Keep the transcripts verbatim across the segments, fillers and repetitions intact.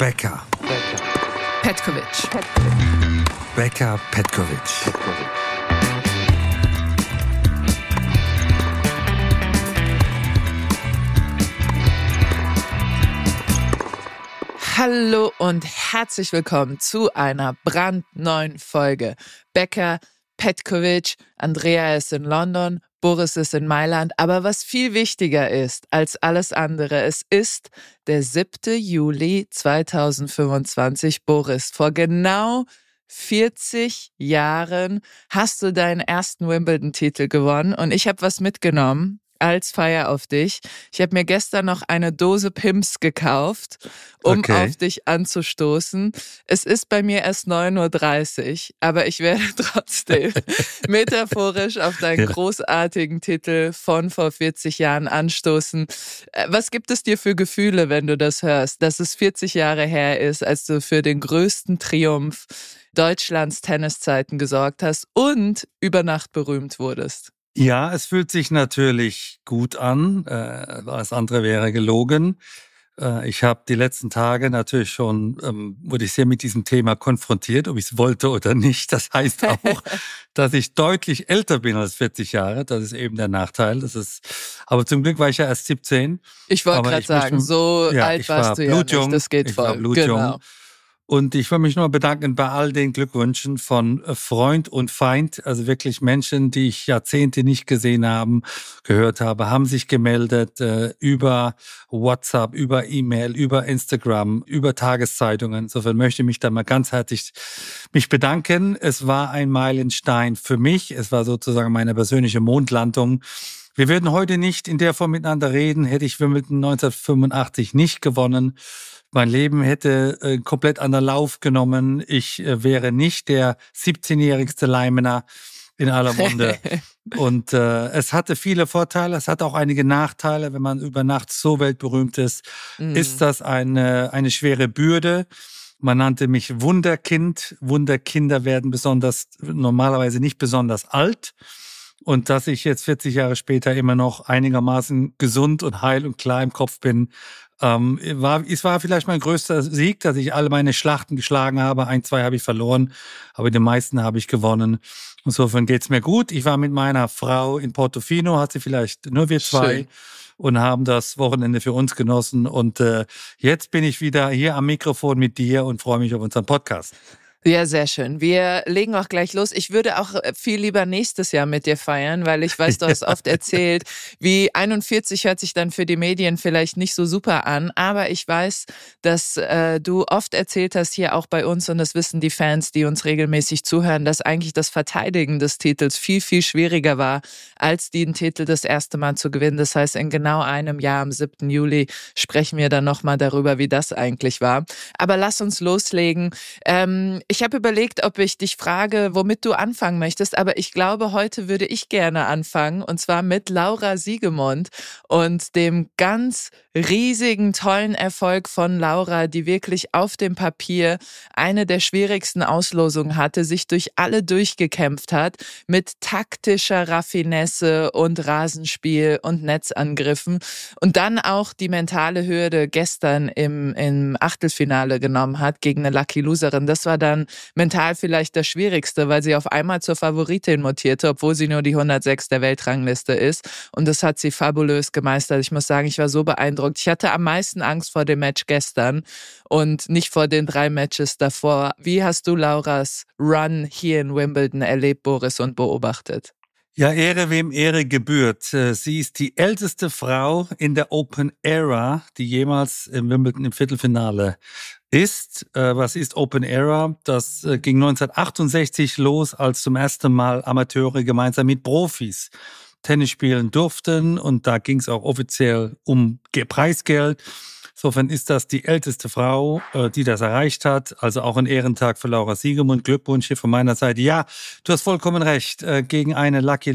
Becker. Petkovic. Becker Petkovic. Hallo und herzlich willkommen zu einer brandneuen Folge. Becker, Petkovic, Andrea ist in London, Boris ist in Mailand. Aber was viel wichtiger ist als alles andere, es ist der siebte Juli zweitausendfünfundzwanzig. Boris, vor genau vierzig Jahren hast du deinen ersten Wimbledon-Titel gewonnen und ich habe was mitgenommen als Feier auf dich. Ich habe mir gestern noch eine Dose Pimps gekauft, um Okay. auf dich anzustoßen. Es ist bei mir erst neun Uhr dreißig, aber ich werde trotzdem metaphorisch auf deinen Ja. großartigen Titel von vor vierzig Jahren anstoßen. Äh, Was gibt es dir für Gefühle, wenn du das hörst, dass es vierzig Jahre her ist, als du für den größten Triumph Deutschlands Tenniszeiten gesorgt hast und über Nacht berühmt wurdest? Ja, es fühlt sich natürlich gut an. Äh, alles andere wäre gelogen. Äh, ich habe die letzten Tage natürlich schon, ähm, wurde ich sehr mit diesem Thema konfrontiert, ob ich es wollte oder nicht. Das heißt auch, dass ich deutlich älter bin als vierzig Jahre. Das ist eben der Nachteil. Das ist, aber zum Glück war ich ja erst siebzehn. Ich wollte Aber gerade ich sagen, möchte- so ja, alt ich warst war du ja blutjung. nicht, das geht Ich voll. war blutjung. Genau. Und ich will mich nur bedanken bei all den Glückwünschen von Freund und Feind. Also wirklich Menschen, die ich Jahrzehnte nicht gesehen haben, gehört habe, haben sich gemeldet äh, über WhatsApp, über E-Mail, über Instagram, über Tageszeitungen. Insofern möchte ich mich da mal ganz herzlich mich bedanken. Es war ein Meilenstein für mich. Es war sozusagen meine persönliche Mondlandung. Wir würden heute nicht in der Form miteinander reden, hätte ich Wimbledon neunzehnhundertfünfundachtzig nicht gewonnen. Mein Leben hätte äh, komplett anderen Lauf genommen. Ich äh, wäre nicht der siebzehnjährigste Leimener in aller Munde. Und äh, es hatte viele Vorteile, es hatte auch einige Nachteile. Wenn man über Nacht so weltberühmt ist, Mm. ist das eine, eine schwere Bürde. Man nannte mich Wunderkind. Wunderkinder werden besonders, normalerweise nicht besonders alt. Und dass ich jetzt vierzig Jahre später immer noch einigermaßen gesund und heil und klar im Kopf bin, ähm, war, es war vielleicht mein größter Sieg, dass ich alle meine Schlachten geschlagen habe. Ein, zwei habe ich verloren, aber die meisten habe ich gewonnen. Insofern geht's mir gut. Ich war mit meiner Frau in Portofino, hat sie vielleicht nur wir zwei. Schön. Und haben das Wochenende für uns genossen. Und äh, jetzt bin ich wieder hier am Mikrofon mit dir und freue mich auf unseren Podcast. Ja, sehr schön. Wir legen auch gleich los. Ich würde auch viel lieber nächstes Jahr mit dir feiern, weil ich weiß, du hast oft erzählt, wie einundvierzig hört sich dann für die Medien vielleicht nicht so super an, aber ich weiß, dass äh, du oft erzählt hast, hier auch bei uns, und das wissen die Fans, die uns regelmäßig zuhören, dass eigentlich das Verteidigen des Titels viel, viel schwieriger war, als den Titel das erste Mal zu gewinnen. Das heißt, in genau einem Jahr, am siebten Juli, sprechen wir dann nochmal darüber, wie das eigentlich war. Aber lass uns loslegen. Ähm, Ich habe überlegt, ob ich dich frage, womit du anfangen möchtest, aber ich glaube, heute würde ich gerne anfangen, und zwar mit Laura Siegemund und dem ganz riesigen, tollen Erfolg von Laura, die wirklich auf dem Papier eine der schwierigsten Auslosungen hatte, sich durch alle durchgekämpft hat, mit taktischer Raffinesse und Rasenspiel und Netzangriffen und dann auch die mentale Hürde gestern im, im Achtelfinale genommen hat gegen eine Lucky Loserin. Das war dann mental vielleicht das Schwierigste, weil sie auf einmal zur Favoritin mutierte, obwohl sie nur die hundertsechs der Weltrangliste ist. Und das hat sie fabulös gemeistert. Ich muss sagen, ich war so beeindruckt. Ich hatte am meisten Angst vor dem Match gestern und nicht vor den drei Matches davor. Wie hast du Lauras Run hier in Wimbledon erlebt, Boris, und beobachtet? Ja, Ehre wem Ehre gebührt. Sie ist die älteste Frau in der Open Era, die jemals im Wimbledon im Viertelfinale ist. Was ist Open Era? Das ging neunzehnhundertachtundsechzig los, als zum ersten Mal Amateure gemeinsam mit Profis Tennis spielen durften. Und da ging es auch offiziell um Preisgeld. Insofern ist das die älteste Frau, die das erreicht hat. Also auch ein Ehrentag für Laura Siegemund. Glückwunsch hier von meiner Seite. Ja, du hast vollkommen recht. Gegen eine Lucky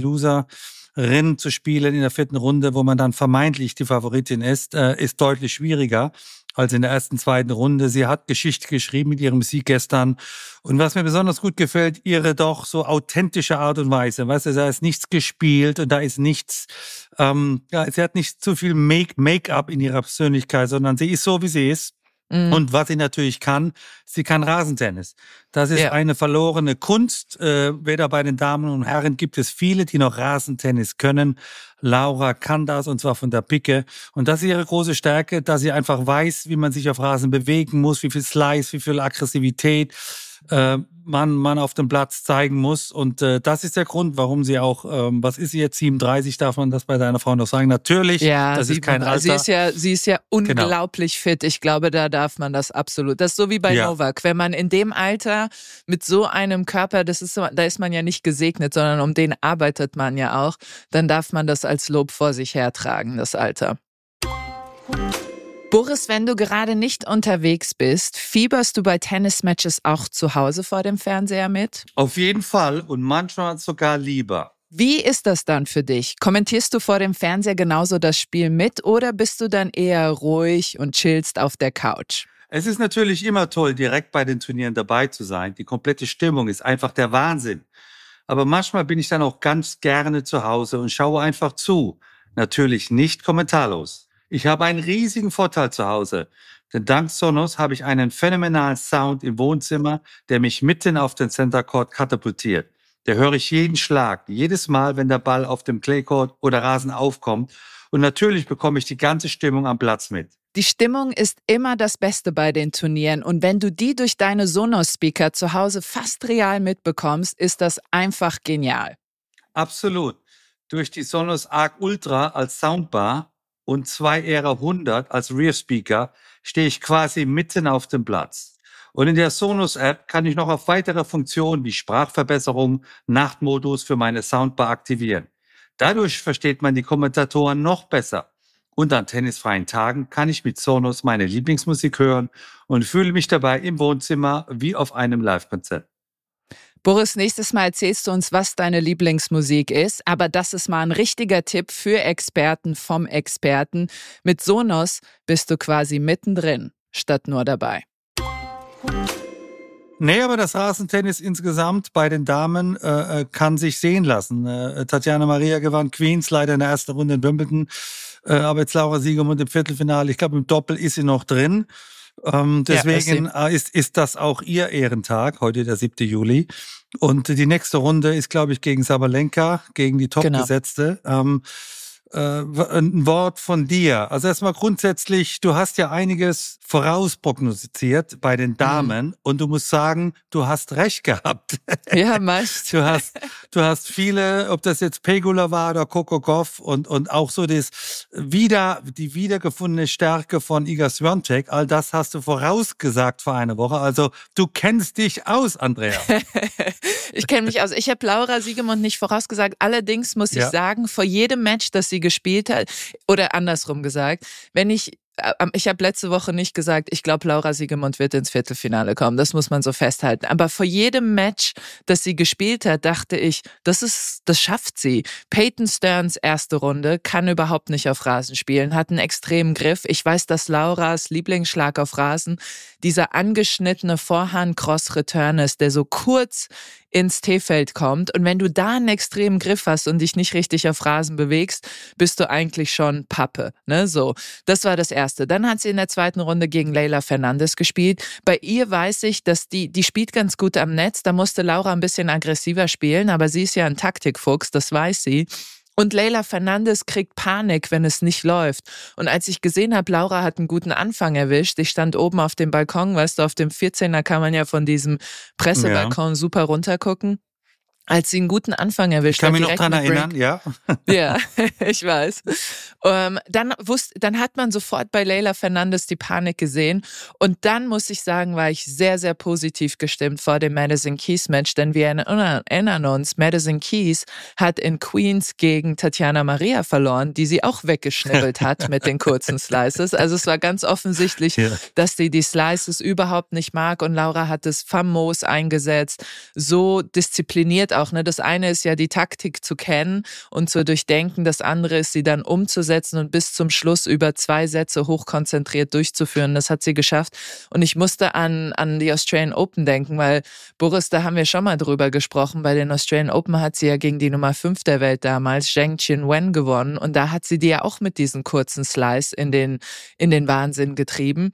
Loserin zu spielen in der vierten Runde, wo man dann vermeintlich die Favoritin ist, ist deutlich schwieriger als in der ersten, zweiten Runde. Sie hat Geschichte geschrieben mit ihrem Sieg gestern. Und was mir besonders gut gefällt, ihre doch so authentische Art und Weise. Weißt du, da ist nichts gespielt und da ist nichts, ähm, ja, sie hat nicht zu viel Make- Make-up in ihrer Persönlichkeit, sondern sie ist so, wie sie ist. Mhm. Und was sie natürlich kann, sie kann Rasentennis. Das ist Ja. eine verlorene Kunst. Äh, weder bei den Damen und Herren gibt es viele, die noch Rasentennis können. Laura kann das, und zwar von der Picke. Und das ist ihre große Stärke, dass sie einfach weiß, wie man sich auf Rasen bewegen muss, wie viel Slice, wie viel Aggressivität äh, man, man auf dem Platz zeigen muss. Und äh, das ist der Grund, warum sie auch, ähm, was ist sie jetzt, siebenunddreißig, darf man das bei deiner Frau noch sagen? Natürlich, Ja, das ist kein Alter. sie ist ja, sie ist ja unglaublich fit. Ich glaube, da darf man das absolut. Das ist so wie bei Ja. Novak. Wenn man in dem Alter mit so einem Körper, das ist so, da ist man ja nicht gesegnet, sondern um den arbeitet man ja auch, dann darf man das als Lob vor sich hertragen, das Alter. Boris, wenn du gerade nicht unterwegs bist, fieberst du bei Tennismatches auch zu Hause vor dem Fernseher mit? Auf jeden Fall und manchmal sogar lieber. Wie ist das dann für dich? Kommentierst du vor dem Fernseher genauso das Spiel mit oder bist du dann eher ruhig und chillst auf der Couch? Es ist natürlich immer toll, direkt bei den Turnieren dabei zu sein. Die komplette Stimmung ist einfach der Wahnsinn. Aber manchmal bin ich dann auch ganz gerne zu Hause und schaue einfach zu. Natürlich nicht kommentarlos. Ich habe einen riesigen Vorteil zu Hause, denn dank Sonos habe ich einen phänomenalen Sound im Wohnzimmer, der mich mitten auf den Center Court katapultiert. Da höre ich jeden Schlag, jedes Mal, wenn der Ball auf dem Claycourt oder Rasen aufkommt. Und natürlich bekomme ich die ganze Stimmung am Platz mit. Die Stimmung ist immer das Beste bei den Turnieren und wenn du die durch deine Sonos-Speaker zu Hause fast real mitbekommst, ist das einfach genial. Absolut. Durch die Sonos Arc Ultra als Soundbar und zwei Era hundert als Rear Speaker stehe ich quasi mitten auf dem Platz. Und in der Sonos-App kann ich noch auf weitere Funktionen wie Sprachverbesserung, Nachtmodus für meine Soundbar aktivieren. Dadurch versteht man die Kommentatoren noch besser. Und an tennisfreien Tagen kann ich mit Sonos meine Lieblingsmusik hören und fühle mich dabei im Wohnzimmer wie auf einem Live-Konzert. Boris, nächstes Mal erzählst du uns, was deine Lieblingsmusik ist, aber das ist mal ein richtiger Tipp für Experten vom Experten. Mit Sonos bist du quasi mittendrin, statt nur dabei. Nee, aber das Rasentennis insgesamt bei den Damen äh, kann sich sehen lassen. Äh, Tatjana Maria gewann Queens, leider in der ersten Runde in Wimbledon. Äh, aber jetzt Laura Siegemund im Viertelfinale. Ich glaube, im Doppel ist sie noch drin. Ähm, deswegen ja, ist, ist das auch ihr Ehrentag, heute der siebte Juli. Und die nächste Runde ist, glaube ich, gegen Sabalenka, gegen die Topgesetzte. Genau. Ähm, äh, ein Wort von dir. Also erstmal grundsätzlich, du hast ja einiges vorausprognostiziert bei den Damen mhm. und du musst sagen, du hast recht gehabt. Ja, meist. Du hast, du hast viele, ob das jetzt Pegula war oder Coco Gauff und, und auch so das wieder, die wiedergefundene Stärke von Iga Swiatek, all das hast du vorausgesagt vor einer Woche. Also du kennst dich aus, Andrea. Ich kenne mich aus. Ich habe Laura Siegemund nicht vorausgesagt. Allerdings muss ich ja. sagen, vor jedem Match, das sie gespielt hat, oder andersrum gesagt, wenn ich Ich habe letzte Woche nicht gesagt, ich glaube, Laura Siegemund wird ins Viertelfinale kommen. Das muss man so festhalten. Aber vor jedem Match, das sie gespielt hat, dachte ich, das ist, das schafft sie. Peyton Stearns erste Runde kann überhaupt nicht auf Rasen spielen, hat einen extremen Griff. Ich weiß, dass Lauras Lieblingsschlag auf Rasen dieser angeschnittene Vorhand-Cross-Return ist, der so kurz ins T-Feld kommt. Und wenn du da einen extremen Griff hast und dich nicht richtig auf Rasen bewegst, bist du eigentlich schon Pappe. Ne? So, das war das Erste. Dann hat sie in der zweiten Runde gegen Leylah Fernandez gespielt. Bei ihr weiß ich, dass die, die spielt ganz gut am Netz. Da musste Laura ein bisschen aggressiver spielen, aber sie ist ja ein Taktikfuchs, das weiß sie. Und Leylah Fernandez kriegt Panik, wenn es nicht läuft. Und als ich gesehen habe, Laura hat einen guten Anfang erwischt, ich stand oben auf dem Balkon, weißt du, auf dem vierzehner kann man ja von diesem Pressebalkon ja. super runtergucken. Als sie einen guten Anfang erwischt hat. Ich kann mich noch dran erinnern, ja. Ja, ich weiß. Ähm, dann, wusste, dann hat man sofort bei Leylah Fernandez die Panik gesehen. Und dann, muss ich sagen, war ich sehr, sehr positiv gestimmt vor dem Madison Keys Match. Denn wir erinnern uns, Madison Keys hat in Queens gegen Tatjana Maria verloren, die sie auch weggeschnibbelt hat mit den kurzen Slices. Also es war ganz offensichtlich, ja. dass sie die Slices überhaupt nicht mag. Und Laura hat es famos eingesetzt, so diszipliniert auch, ne? Das eine ist ja die Taktik zu kennen und zu durchdenken, das andere ist sie dann umzusetzen und bis zum Schluss über zwei Sätze hochkonzentriert durchzuführen. Das hat sie geschafft und ich musste an, an die Australian Open denken, weil Boris, da haben wir schon mal drüber gesprochen, bei den Australian Open hat sie ja gegen die Nummer fünf der Welt damals, Zheng Qinwen, gewonnen und da hat sie die ja auch mit diesen kurzen Slice in den, in den Wahnsinn getrieben.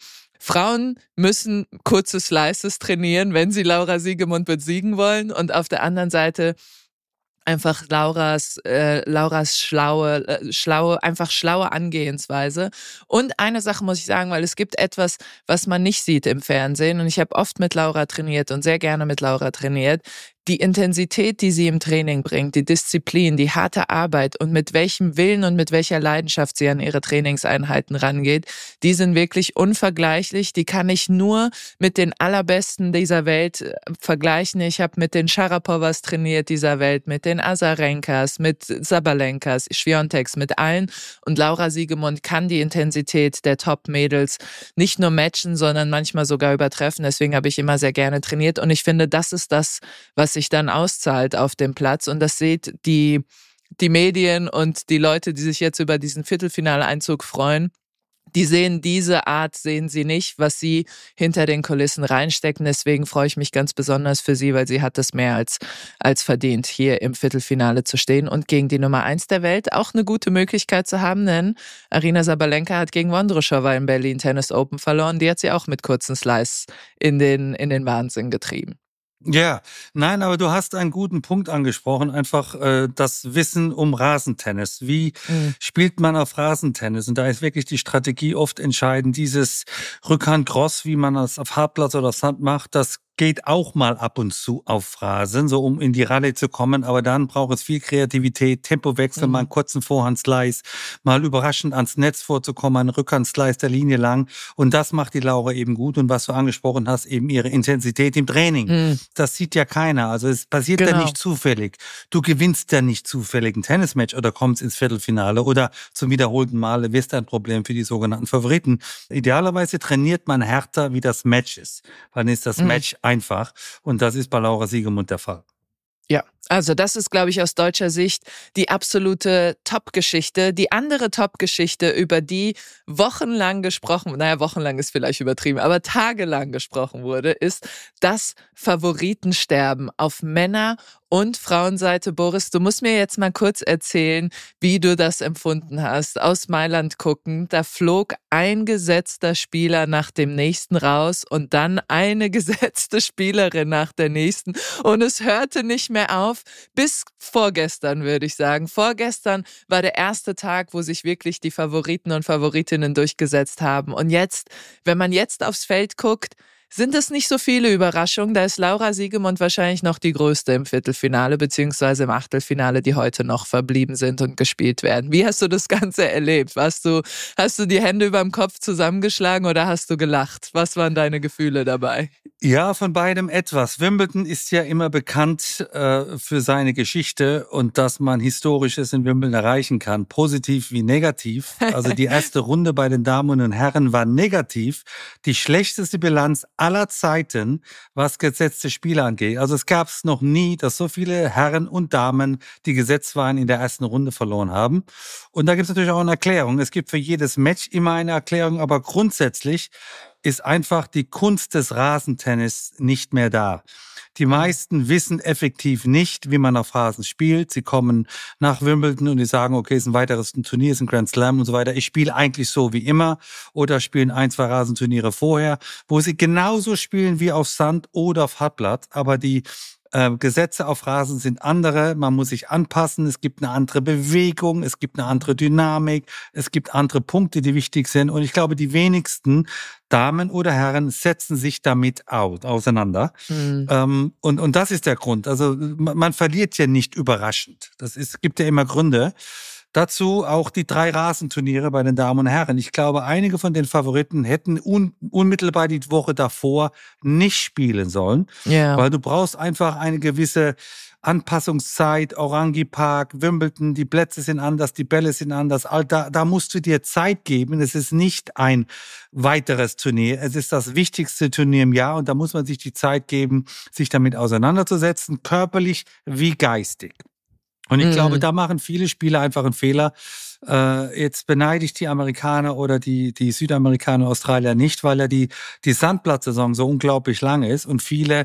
Frauen müssen kurze Slices trainieren, wenn sie Laura Siegemund besiegen wollen. Und auf der anderen Seite einfach Lauras, äh, Lauras schlaue, äh, schlaue, einfach schlaue Angehensweise. Und eine Sache muss ich sagen, weil es gibt etwas, was man nicht sieht im Fernsehen. Und ich habe oft mit Laura trainiert und sehr gerne mit Laura trainiert. Die Intensität, die sie im Training bringt, die Disziplin, die harte Arbeit und mit welchem Willen und mit welcher Leidenschaft sie an ihre Trainingseinheiten rangeht, die sind wirklich unvergleichlich. Die kann ich nur mit den Allerbesten dieser Welt vergleichen. Ich habe mit den Sharapovas trainiert dieser Welt, mit den Azarenkas, mit Sabalenkas, Świąteks, mit allen. Und Laura Siegemund kann die Intensität der Top-Mädels nicht nur matchen, sondern manchmal sogar übertreffen. Deswegen habe ich immer sehr gerne trainiert. Und ich finde, das ist das, was sich dann auszahlt auf dem Platz. Und das seht die, die Medien und die Leute, die sich jetzt über diesen Viertelfinaleinzug freuen. Die sehen diese Art, sehen sie nicht, was sie hinter den Kulissen reinstecken. Deswegen freue ich mich ganz besonders für sie, weil sie hat es mehr als, als verdient, hier im Viertelfinale zu stehen und gegen die Nummer eins der Welt auch eine gute Möglichkeit zu haben, denn Aryna Sabalenka hat gegen Vondrousova in Berlin Tennis Open verloren. Die hat sie auch mit kurzen Slices in den, in den Wahnsinn getrieben. Ja, nein, aber du hast einen guten Punkt angesprochen, einfach äh, das Wissen um Rasentennis. Wie mhm. spielt man auf Rasentennis? Und da ist wirklich die Strategie oft entscheidend. Dieses Rückhand-Cross, wie man das auf Hartplatz oder Sand macht, das geht auch mal ab und zu auf Rasen, so um in die Rallye zu kommen. Aber dann braucht es viel Kreativität, Tempowechsel, mhm. mal einen kurzen Vorhandslice, mal überraschend ans Netz vorzukommen, einen Rückhandslice der Linie lang. Und das macht die Laura eben gut. Und was du angesprochen hast, eben ihre Intensität im Training. Mhm. Das sieht ja keiner. Also es passiert genau. ja nicht zufällig. Du gewinnst ja nicht zufällig ein Tennismatch oder kommst ins Viertelfinale oder zum wiederholten Male wirst ein Problem für die sogenannten Favoriten. Idealerweise trainiert man härter, wie das Match ist. Weil dann ist das mhm. Match einfach. Und das ist bei Laura Siegemund der Fall. Ja, also das ist, glaube ich, aus deutscher Sicht die absolute Top-Geschichte. Die andere Top-Geschichte, über die wochenlang gesprochen, naja, wochenlang ist vielleicht übertrieben, aber tagelang gesprochen wurde, ist das Favoritensterben auf Männer- und Frauenseite. Boris, du musst mir jetzt mal kurz erzählen, wie du das empfunden hast. Aus Mailand gucken, da flog ein gesetzter Spieler nach dem nächsten raus und dann eine gesetzte Spielerin nach der nächsten. Und es hörte nicht mehr auf, bis vorgestern, würde ich sagen. Vorgestern war der erste Tag, wo sich wirklich die Favoriten und Favoritinnen durchgesetzt haben. Und jetzt, wenn man jetzt aufs Feld guckt, sind es nicht so viele Überraschungen. Da ist Laura Siegemund wahrscheinlich noch die größte im Viertelfinale beziehungsweise im Achtelfinale, die heute noch verblieben sind und gespielt werden. Wie hast du das Ganze erlebt? Warst du, hast du die Hände über dem Kopf zusammengeschlagen oder hast du gelacht? Was waren deine Gefühle dabei? Ja, von beidem etwas. Wimbledon ist ja immer bekannt äh, für seine Geschichte und dass man Historisches in Wimbledon erreichen kann, positiv wie negativ. Also die erste Runde bei den Damen und Herren war negativ. Die schlechteste Bilanz aller Zeiten, was gesetzte Spiele angeht. Also es gab es noch nie, dass so viele Herren und Damen, die gesetzt waren, in der ersten Runde verloren haben. Und da gibt es natürlich auch eine Erklärung. Es gibt für jedes Match immer eine Erklärung, aber grundsätzlich ist einfach die Kunst des Rasentennis nicht mehr da. Die meisten wissen effektiv nicht, wie man auf Rasen spielt. Sie kommen nach Wimbledon und die sagen, okay, es ist ein weiteres Turnier, es ist ein Grand Slam und so weiter. Ich spiele eigentlich so wie immer oder spielen ein, zwei Rasenturniere vorher, wo sie genauso spielen wie auf Sand oder auf Hartplatz. Aber die äh, Gesetze auf Rasen sind andere. Man muss sich anpassen. Es gibt eine andere Bewegung. Es gibt eine andere Dynamik. Es gibt andere Punkte, die wichtig sind. Und ich glaube, die wenigsten Damen oder Herren setzen sich damit out, auseinander. Mhm. Ähm, und, und das ist der Grund. Also man, man verliert ja nicht überraschend. Das ist, gibt ja immer Gründe. Dazu auch die drei Rasenturniere bei den Damen und Herren. Ich glaube, einige von den Favoriten hätten un, unmittelbar die Woche davor nicht spielen sollen. Yeah. Weil du brauchst einfach eine gewisse Anpassungszeit, Orangi Park, Wimbledon, die Plätze sind anders, die Bälle sind anders. Da, da musst du dir Zeit geben. Es ist nicht ein weiteres Turnier. Es ist das wichtigste Turnier im Jahr und da muss man sich die Zeit geben, sich damit auseinanderzusetzen, körperlich wie geistig. Und ich mhm. glaube, da machen viele Spieler einfach einen Fehler. Äh, jetzt beneide ich die Amerikaner oder die, die Südamerikaner, Australier nicht, weil ja die, die Sandplatzsaison so unglaublich lang ist und viele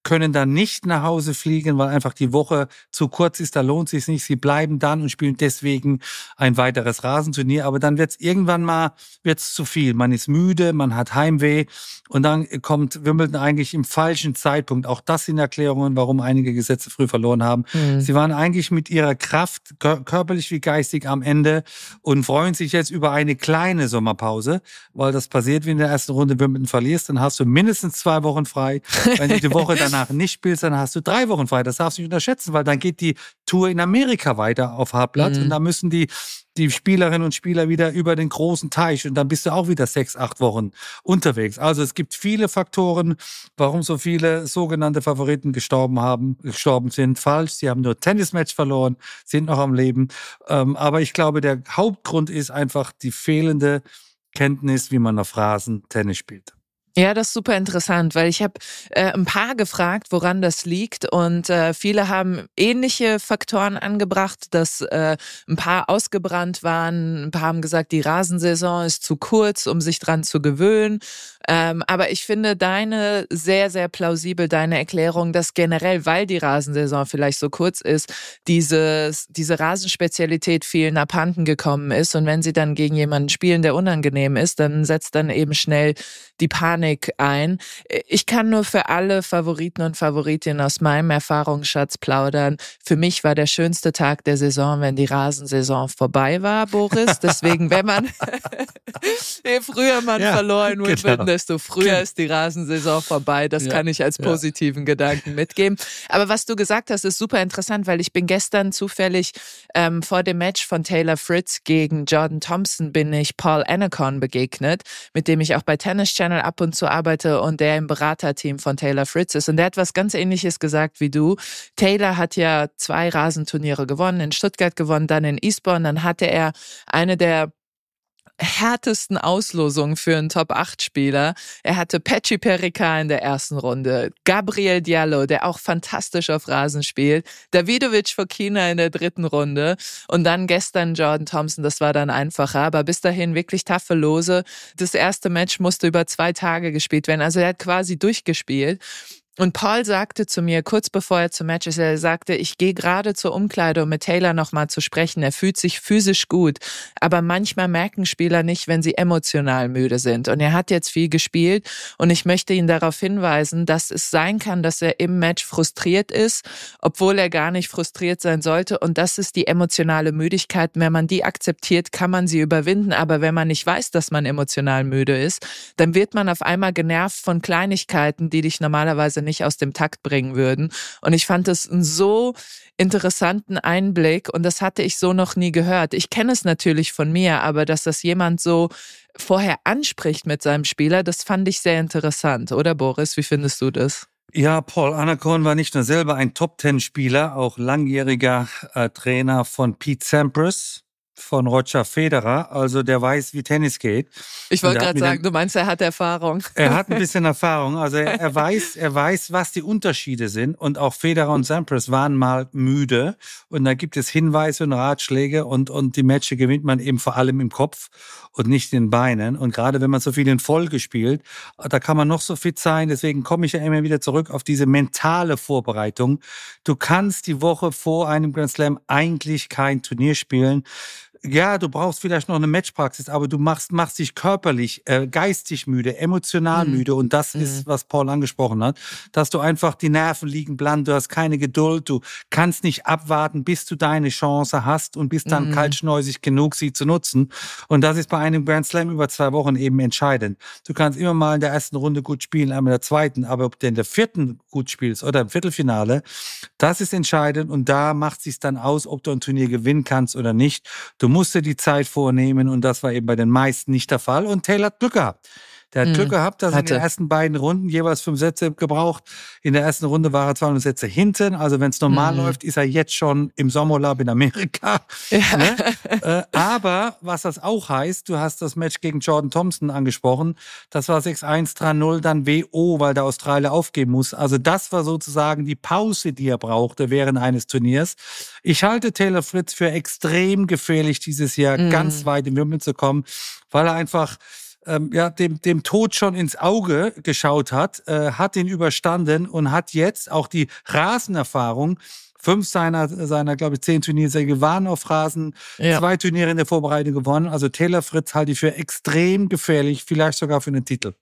können dann nicht nach Hause fliegen, weil einfach die Woche zu kurz ist, da lohnt es sich nicht. Sie bleiben dann und spielen deswegen ein weiteres Rasenturnier. Aber dann wird es irgendwann mal wird's zu viel. Man ist müde, man hat Heimweh und dann kommt Wimbledon eigentlich im falschen Zeitpunkt. Auch das sind Erklärungen, warum einige Gesetze früh verloren haben. Mhm. Sie waren eigentlich mit ihrer Kraft, körperlich wie geistig, am Ende und freuen sich jetzt über eine kleine Sommerpause, weil das passiert, wenn du in der ersten Runde Wimbledon verlierst, dann hast du mindestens zwei Wochen frei. Wenn du die Woche danach nicht spielst, dann hast du drei Wochen frei. Das darfst du nicht unterschätzen, weil dann geht die Tour in Amerika weiter auf Hartplatz mhm. und da müssen die die Spielerinnen und Spieler wieder über den großen Teich und dann bist du auch wieder sechs, acht Wochen unterwegs. Also es gibt viele Faktoren, warum so viele sogenannte Favoriten gestorben haben, gestorben sind. Falsch, sie haben nur Tennismatch verloren, sind noch am Leben. Ähm, aber ich glaube, der Hauptgrund ist einfach die fehlende Kenntnis, wie man auf Rasen Tennis spielt. Ja, das ist super interessant, weil ich habe äh, ein paar gefragt, woran das liegt und äh, viele haben ähnliche Faktoren angebracht, dass äh, ein paar ausgebrannt waren, ein paar haben gesagt, die Rasensaison ist zu kurz, um sich dran zu gewöhnen. Ähm, aber ich finde deine sehr, sehr plausibel, deine Erklärung, dass generell, weil die Rasensaison vielleicht so kurz ist, dieses, diese Rasenspezialität vielen abhanden gekommen ist und wenn sie dann gegen jemanden spielen, der unangenehm ist, dann setzt dann eben schnell die Panik ein. Ich kann nur für alle Favoriten und Favoritinnen aus meinem Erfahrungsschatz plaudern. Für mich war der schönste Tag der Saison, wenn die Rasensaison vorbei war, Boris. Deswegen, wenn man je früher man ja, verloren wird, genau. desto früher genau. ist die Rasensaison vorbei. Das ja, kann ich als positiven ja. Gedanken mitgeben. Aber was du gesagt hast, ist super interessant, weil ich bin gestern zufällig ähm, vor dem Match von Taylor Fritz gegen Jordan Thompson bin ich Paul Annacone begegnet, mit dem ich auch bei Tennis Channel ab und zu arbeite und der im Beraterteam von Taylor Fritz ist. Und der hat was ganz Ähnliches gesagt wie du. Taylor hat ja zwei Rasenturniere gewonnen, in Stuttgart gewonnen, dann in Eastbourne. Dann hatte er eine der härtesten Auslosungen für einen Top acht Spieler. Er hatte Patchy Perica in der ersten Runde, Gabriel Diallo, der auch fantastisch auf Rasen spielt, Davidovich Fokina in der dritten Runde und dann gestern Jordan Thompson, das war dann einfacher, aber bis dahin wirklich taffe Lose. Das erste Match musste über zwei Tage gespielt werden, also er hat quasi durchgespielt. Und Paul sagte zu mir, kurz bevor er zum Match ist, er sagte, ich gehe gerade zur Umkleide, um mit Taylor nochmal zu sprechen. Er fühlt sich physisch gut, aber manchmal merken Spieler nicht, wenn sie emotional müde sind. Und er hat jetzt viel gespielt und ich möchte ihn darauf hinweisen, dass es sein kann, dass er im Match frustriert ist, obwohl er gar nicht frustriert sein sollte. Und das ist die emotionale Müdigkeit. Wenn man die akzeptiert, kann man sie überwinden. Aber wenn man nicht weiß, dass man emotional müde ist, dann wird man auf einmal genervt von Kleinigkeiten, die dich normalerweise nicht aus dem Takt bringen würden. Und ich fand es einen so interessanten Einblick und das hatte ich so noch nie gehört. Ich kenne es natürlich von mir, aber dass das jemand so vorher anspricht mit seinem Spieler, das fand ich sehr interessant. Oder Boris, wie findest du das? Ja, Paul Annacone war nicht nur selber ein Top-Ten-Spieler, auch langjähriger äh, Trainer von Pete Sampras, von Roger Federer, also der weiß, wie Tennis geht. Ich wollte gerade sagen, du meinst, er hat Erfahrung. Er hat ein bisschen Erfahrung, also er, er weiß, er weiß, was die Unterschiede sind und auch Federer und Sampras waren mal müde und da gibt es Hinweise und Ratschläge und und die Matches gewinnt man eben vor allem im Kopf und nicht in den Beinen und gerade wenn man so viel in Folge spielt, da kann man noch so fit sein, deswegen komme ich ja immer wieder zurück auf diese mentale Vorbereitung. Du kannst die Woche vor einem Grand Slam eigentlich kein Turnier spielen. Ja, du brauchst vielleicht noch eine Matchpraxis, aber du machst, machst dich körperlich, äh, geistig müde, emotional mhm. müde. Und das mhm. ist, was Paul angesprochen hat, dass du einfach die Nerven liegen blank, du hast keine Geduld, du kannst nicht abwarten, bis du deine Chance hast und bist dann mhm. kaltschnäuzig genug, sie zu nutzen. Und das ist bei einem Grand Slam über zwei Wochen eben entscheidend. Du kannst immer mal in der ersten Runde gut spielen, einmal in der zweiten, aber ob du in der vierten gut spielst oder im Viertelfinale, das ist entscheidend und da macht es sich dann aus, ob du ein Turnier gewinnen kannst oder nicht. Du musste die Zeit vornehmen und das war eben bei den meisten nicht der Fall. Und Taylor hat Glück gehabt. Der hat mhm. Glück gehabt, dass er in den ersten beiden Runden jeweils fünf Sätze gebraucht. In der ersten Runde war er zweihundert Sätze hinten. Also wenn es normal mhm. läuft, ist er jetzt schon im Sommerurlaub in Amerika. Ja. Ne? äh, aber was das auch heißt, du hast das Match gegen Jordan Thompson angesprochen. Das war sechs eins, drei null, dann W O, weil der Australier aufgeben muss. Also das war sozusagen die Pause, die er brauchte während eines Turniers. Ich halte Taylor Fritz für extrem gefährlich dieses Jahr, mhm. ganz weit in Wimbledon zu kommen, weil er einfach ähm, ja, dem, dem Tod schon ins Auge geschaut hat, äh, hat ihn überstanden und hat jetzt auch die Rasenerfahrung. Fünf seiner, seiner glaube ich, zehn Turniersiege waren auf Rasen, ja. Zwei Turniere in der Vorbereitung gewonnen. Also Taylor Fritz halte ich für extrem gefährlich, vielleicht sogar für einen Titel.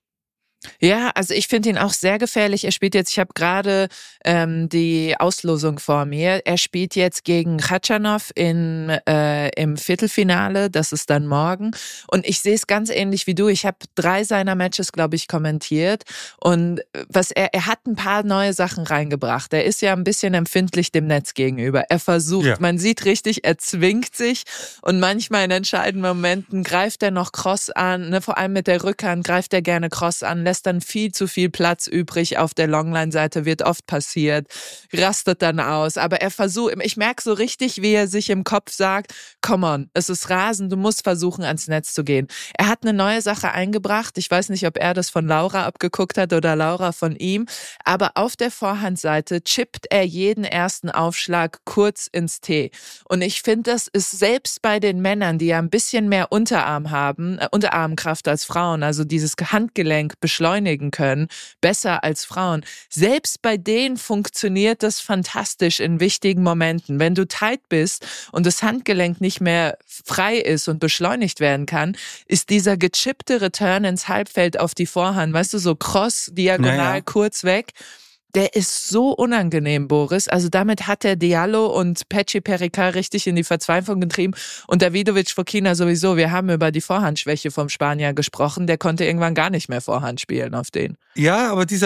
Ja, also ich finde ihn auch sehr gefährlich. Er spielt jetzt, ich habe gerade ähm, die Auslosung vor mir. Er spielt jetzt gegen Khachanov in, äh, im Viertelfinale. Das ist dann morgen. Und ich sehe es ganz ähnlich wie du. Ich habe drei seiner Matches, glaube ich, kommentiert. Und was er, er hat ein paar neue Sachen reingebracht. Er ist ja ein bisschen empfindlich dem Netz gegenüber. Er versucht, ja. Man sieht richtig, er zwingt sich. Und manchmal in entscheidenden Momenten greift er noch Cross an. Ne? Vor allem mit der Rückhand greift er gerne Cross an. Lässt dann viel zu viel Platz übrig auf der Longline-Seite, wird oft passiert, rastet dann aus, aber er versucht, ich merke so richtig, wie er sich im Kopf sagt, come on, es ist Rasen, du musst versuchen, ans Netz zu gehen. Er hat eine neue Sache eingebracht, ich weiß nicht, ob er das von Laura abgeguckt hat oder Laura von ihm, aber auf der Vorhandseite chippt er jeden ersten Aufschlag kurz ins Tee und ich finde, das ist selbst bei den Männern, die ja ein bisschen mehr Unterarm haben, äh, Unterarmkraft als Frauen, also dieses Handgelenk beschleunigen können, besser als Frauen. Selbst bei denen funktioniert das fantastisch in wichtigen Momenten. Wenn du tight bist und das Handgelenk nicht mehr frei ist und beschleunigt werden kann, ist dieser gechippte Return ins Halbfeld auf die Vorhand, weißt du, so cross, diagonal, naja. kurz weg, der ist so unangenehm, Boris. Also damit hat der Diallo und Pecci Pericard richtig in die Verzweiflung getrieben. Und Davidovic Fokina sowieso. Wir haben über die Vorhandschwäche vom Spanier gesprochen. Der konnte irgendwann gar nicht mehr Vorhand spielen auf den. Ja, aber dieser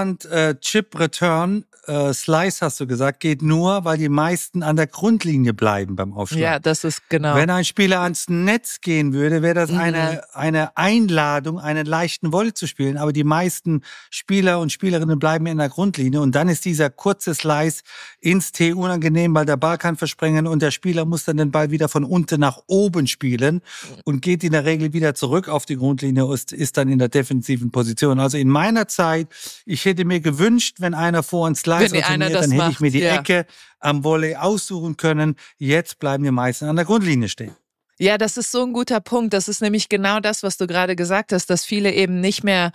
Vorhand-Chip-Return, äh, äh, Slice hast du gesagt, geht nur, weil die meisten an der Grundlinie bleiben beim Aufschlag. Ja, das ist genau. Wenn ein Spieler ans Netz gehen würde, wäre das mhm. eine, eine Einladung, einen leichten Volley zu spielen. Aber die meisten Spieler und Spielerinnen bleiben in der Grundlinie. Und dann ist dieser kurze Slice ins Tee unangenehm, weil der Ball kann versprengen und der Spieler muss dann den Ball wieder von unten nach oben spielen und geht in der Regel wieder zurück auf die Grundlinie und ist dann in der defensiven Position. Also in meiner Zeit, ich hätte mir gewünscht, wenn einer vor uns Slice retourniert, dann hätte macht, ich mir die ja. Ecke am Volley aussuchen können. Jetzt bleiben die meisten an der Grundlinie stehen. Ja, das ist so ein guter Punkt. Das ist nämlich genau das, was du gerade gesagt hast, dass viele eben nicht mehr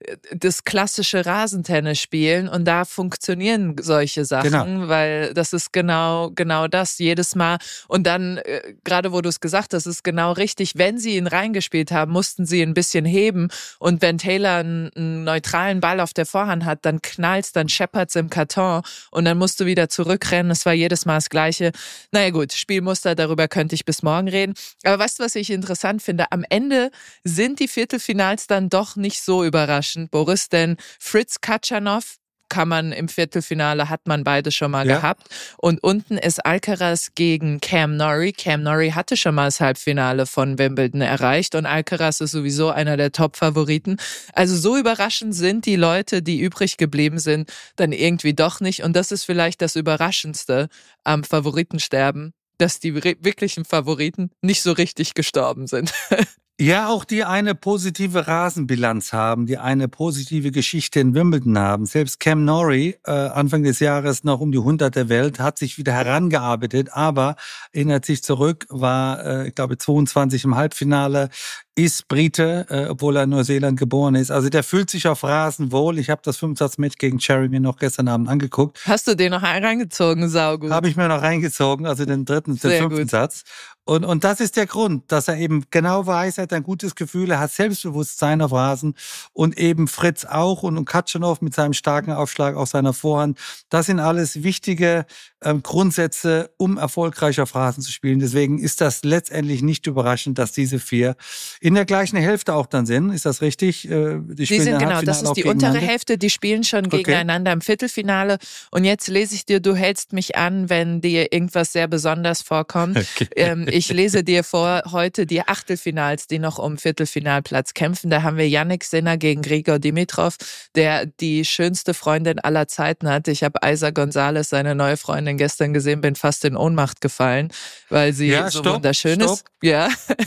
das klassische Rasentennis spielen und da funktionieren solche Sachen, genau. Weil das ist genau genau das jedes Mal und dann, äh, gerade wo du es gesagt hast, ist genau richtig, wenn sie ihn reingespielt haben, mussten sie ein bisschen heben und wenn Taylor einen, einen neutralen Ball auf der Vorhand hat, dann knallt's, dann scheppert's im Karton und dann musst du wieder zurückrennen, es war jedes Mal das Gleiche. Naja gut, Spielmuster, darüber könnte ich bis morgen reden, aber weißt du, was ich interessant finde? Am Ende sind die Viertelfinals dann doch nicht so überraschend, Boris, denn Fritz Khachanov kann man im Viertelfinale, hat man beide schon mal ja. gehabt. Und unten ist Alcaraz gegen Cam Norrie. Cam Norrie hatte schon mal das Halbfinale von Wimbledon erreicht und Alcaraz ist sowieso einer der Top-Favoriten. Also so überraschend sind die Leute, die übrig geblieben sind, dann irgendwie doch nicht. Und das ist vielleicht das Überraschendste am Favoritensterben, dass die wirklichen Favoriten nicht so richtig gestorben sind. Ja, auch die eine positive Rasenbilanz haben, die eine positive Geschichte in Wimbledon haben. Selbst Cam Norrie, äh, Anfang des Jahres noch um die hundert der Welt, hat sich wieder herangearbeitet, aber erinnert sich zurück, war, äh, ich glaube, zweiundzwanzig im Halbfinale, ist Brite, äh, obwohl er in Neuseeland geboren ist. Also der fühlt sich auf Rasen wohl. Ich habe das Fünfsatz-Match gegen Cherry mir noch gestern Abend angeguckt. Hast du den noch reingezogen? Saugut. Habe ich mir noch reingezogen, also den dritten, den Sehr fünften gut. Satz. Und, und das ist der Grund, dass er eben genau weiß, er hat ein gutes Gefühl, er hat Selbstbewusstsein auf Rasen und eben Fritz auch und, und Khachanov mit seinem starken Aufschlag auf seiner Vorhand. Das sind alles wichtige ähm, Grundsätze, um erfolgreich auf Rasen zu spielen. Deswegen ist das letztendlich nicht überraschend, dass diese vier in der gleichen Hälfte auch dann sind. Ist das richtig? Äh, die, die sind genau, das ist die untere Hälfte, die spielen schon okay. gegeneinander im Viertelfinale. Und jetzt lese ich dir, du hältst mich an, wenn dir irgendwas sehr besonders vorkommt. Okay. Ähm, ich lese dir vor heute die Achtelfinals, die noch um Viertelfinalplatz kämpfen. Da haben wir Jannik Sinner gegen Grigor Dimitrov, der die schönste Freundin aller Zeiten hat. Ich habe Isa Gonzalez, seine neue Freundin, gestern gesehen, bin fast in Ohnmacht gefallen, weil sie ja, so stopp, wunderschön stopp. ist. Ja.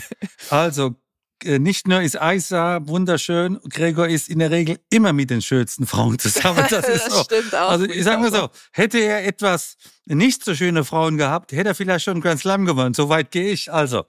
Also, nicht nur ist Isa wunderschön, Gregor ist in der Regel immer mit den schönsten Frauen zusammen. Das, ist das so. stimmt auch. Also ich sage mal so, hätte er etwas nicht so schöne Frauen gehabt, hätte er vielleicht schon einen Grand Slam gewonnen. So weit gehe ich. Also,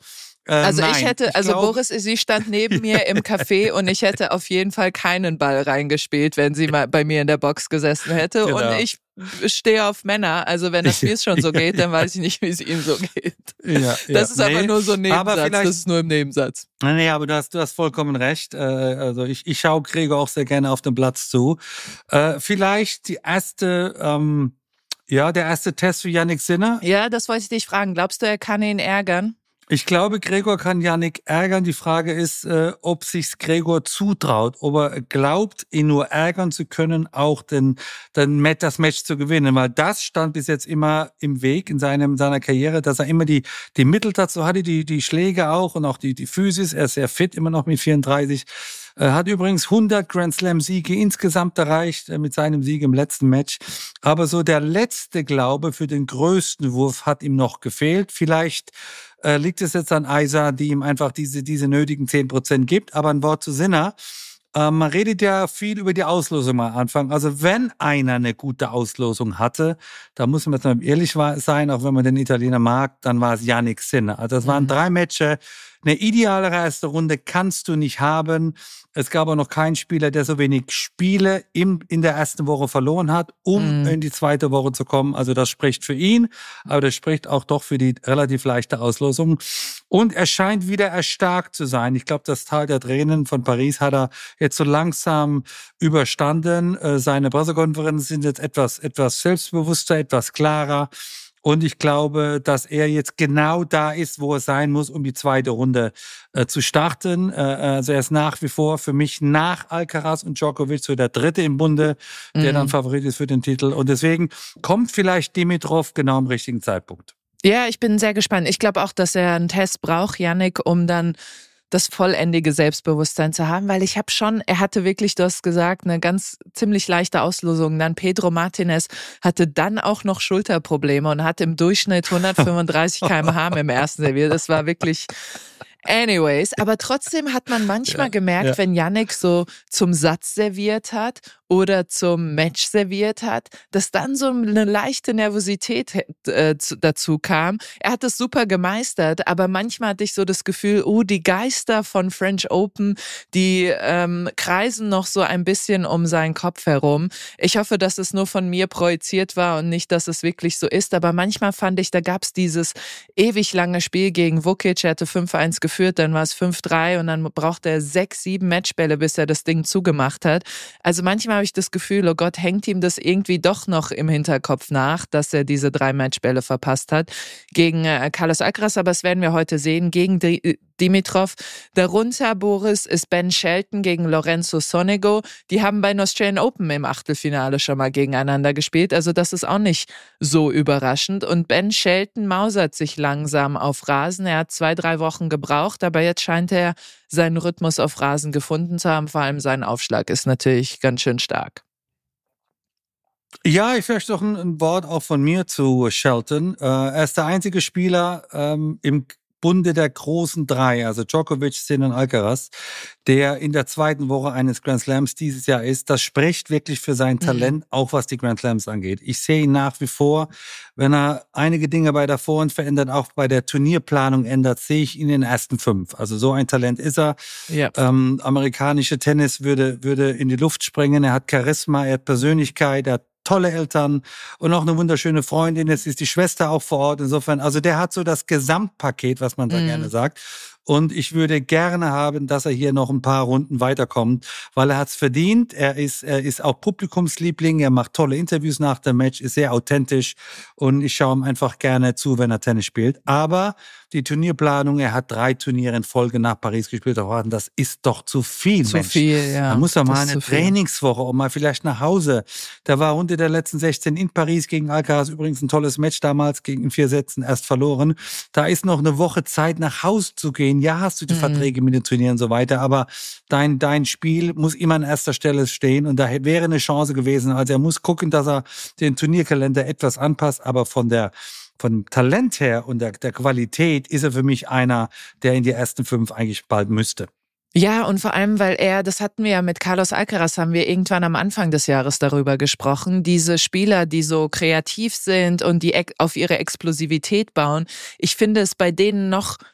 Äh, also nein, ich hätte, ich also glaub, Boris, sie stand neben mir im Café und ich hätte auf jeden Fall keinen Ball reingespielt, wenn sie mal bei mir in der Box gesessen hätte. Und genau. ich stehe auf Männer. Also wenn das mir schon so geht, dann weiß ich nicht, wie es ihnen so geht. Ja, ja. Das ist Nee, aber nur so ein Nebensatz. aber vielleicht, Das ist nur im Nebensatz. nee, aber du hast, du hast vollkommen recht. Äh, also ich, ich schaue Gregor auch sehr gerne auf dem Platz zu. Äh, vielleicht die erste, ähm, ja, der erste Test für Jannik Sinner. Ja, das wollte ich dich fragen. Glaubst du, er kann ihn ärgern? Ich glaube, Gregor kann Jannik ärgern. Die Frage ist, äh, ob sich's Gregor zutraut, ob er glaubt, ihn nur ärgern zu können, auch den, den Match, das Match zu gewinnen. Weil das stand bis jetzt immer im Weg in seinem, seiner Karriere, dass er immer die, die Mittel dazu hatte, die, die Schläge auch und auch die, die Physis. Er ist sehr fit, immer noch mit vierunddreißig. Er hat übrigens hundert Grand Slam Siege insgesamt erreicht äh, mit seinem Sieg im letzten Match. Aber so der letzte Glaube für den größten Wurf hat ihm noch gefehlt. Vielleicht äh, liegt es jetzt an Isa, die ihm einfach diese, diese nötigen zehn Prozent gibt. Aber ein Wort zu Sinner. Äh, man redet ja viel über die Auslosung am Anfang. Also wenn einer eine gute Auslosung hatte, da muss man jetzt mal ehrlich sein, auch wenn man den Italiener mag, dann war es Jannik Sinner. Also das waren mhm. drei Matches. Eine idealere erste Runde kannst du nicht haben. Es gab auch noch keinen Spieler, der so wenig Spiele im, in der ersten Woche verloren hat, um mm. in die zweite Woche zu kommen. Also das spricht für ihn, aber das spricht auch doch für die relativ leichte Auslosung. Und er scheint wieder erstarkt zu sein. Ich glaube, das Tal der Tränen von Paris hat er jetzt so langsam überstanden. Seine Pressekonferenzen sind jetzt etwas, etwas selbstbewusster, etwas klarer. Und ich glaube, dass er jetzt genau da ist, wo er sein muss, um die zweite Runde äh, zu starten. Äh, also er ist nach wie vor für mich nach Alcaraz und Djokovic so der Dritte im Bunde, der mhm. dann Favorit ist für den Titel. Und deswegen kommt vielleicht Dimitrov genau am richtigen Zeitpunkt. Ja, ich bin sehr gespannt. Ich glaube auch, dass er einen Test braucht, Jannik, um dann das vollendige Selbstbewusstsein zu haben, weil ich habe schon, er hatte wirklich, du hast gesagt, eine ganz ziemlich leichte Auslosung. Dann Pedro Martinez hatte dann auch noch Schulterprobleme und hat im Durchschnitt hundertfünfunddreißig Kilometer pro Stunde im ersten Servier. Das war wirklich... Anyways, aber trotzdem hat man manchmal ja, gemerkt, ja. wenn Jannik so zum Satz serviert hat oder zum Match serviert hat, dass dann so eine leichte Nervosität äh, dazu kam. Er hat es super gemeistert, aber manchmal hatte ich so das Gefühl, oh, die Geister von French Open, die ähm, kreisen noch so ein bisschen um seinen Kopf herum. Ich hoffe, dass es nur von mir projiziert war und nicht, dass es wirklich so ist, aber manchmal fand ich, da gab es dieses ewig lange Spiel gegen Vukic, er hatte fünf eins geführt, dann war es fünf drei und dann brauchte er sechs, sieben Matchbälle, bis er das Ding zugemacht hat. Also manchmal habe ich das Gefühl, oh Gott, hängt ihm das irgendwie doch noch im Hinterkopf nach, dass er diese drei Matchbälle verpasst hat gegen äh, Carlos Alcaraz, aber das werden wir heute sehen, gegen D- Dimitrov. Darunter, Boris, ist Ben Shelton gegen Lorenzo Sonego. Die haben bei den Australian Open im Achtelfinale schon mal gegeneinander gespielt, also das ist auch nicht so überraschend. Und Ben Shelton mausert sich langsam auf Rasen. Er hat zwei, drei Wochen gebraucht, aber jetzt scheint er seinen Rhythmus auf Rasen gefunden zu haben. Vor allem sein Aufschlag ist natürlich ganz schön stark. Ja, ich möchte doch ein, ein Wort auch von mir zu Shelton. Äh, er ist der einzige Spieler ähm, im Bunde der großen drei, also Djokovic, Sinner und Alcaraz, der in der zweiten Woche eines Grand Slams dieses Jahr ist. Das spricht wirklich für sein Talent, mhm. auch was die Grand Slams angeht. Ich sehe ihn nach wie vor, wenn er einige Dinge bei der Vorhand verändert, auch bei der Turnierplanung ändert, sehe ich ihn in den ersten fünf. Also so ein Talent ist er. Ja. Ähm, amerikanische Tennis würde, würde in die Luft springen. Er hat Charisma, er hat Persönlichkeit, er hat tolle Eltern und auch eine wunderschöne Freundin. Jetzt ist die Schwester auch vor Ort. Insofern, also der hat so das Gesamtpaket, was man da mm. gerne sagt. Und ich würde gerne haben, dass er hier noch ein paar Runden weiterkommt, weil er hat's verdient. Er ist, er ist auch Publikumsliebling. Er macht tolle Interviews nach dem Match, ist sehr authentisch. Und ich schaue ihm einfach gerne zu, wenn er Tennis spielt. Aber die Turnierplanung, er hat drei Turniere in Folge nach Paris gespielt. Das ist doch zu viel, Zu Mensch. viel, ja. Da muss er mal eine Trainingswoche und mal vielleicht nach Hause. Der war unter der letzten sechzehn in Paris gegen Alcaraz. Übrigens ein tolles Match damals, gegen in vier Sätzen erst verloren. Da ist noch eine Woche Zeit, nach Hause zu gehen. Ja, hast du die mhm. Verträge mit den Turnieren und so weiter, aber dein, dein Spiel muss immer an erster Stelle stehen und da wäre eine Chance gewesen. Also er muss gucken, dass er den Turnierkalender etwas anpasst, aber von der Vom Talent her und der, der Qualität ist er für mich einer, der in die ersten fünf eigentlich bald müsste. Ja, und vor allem, weil er, das hatten wir ja mit Carlos Alcaraz, haben wir irgendwann am Anfang des Jahres darüber gesprochen, diese Spieler, die so kreativ sind und die auf ihre Explosivität bauen, ich finde es bei denen noch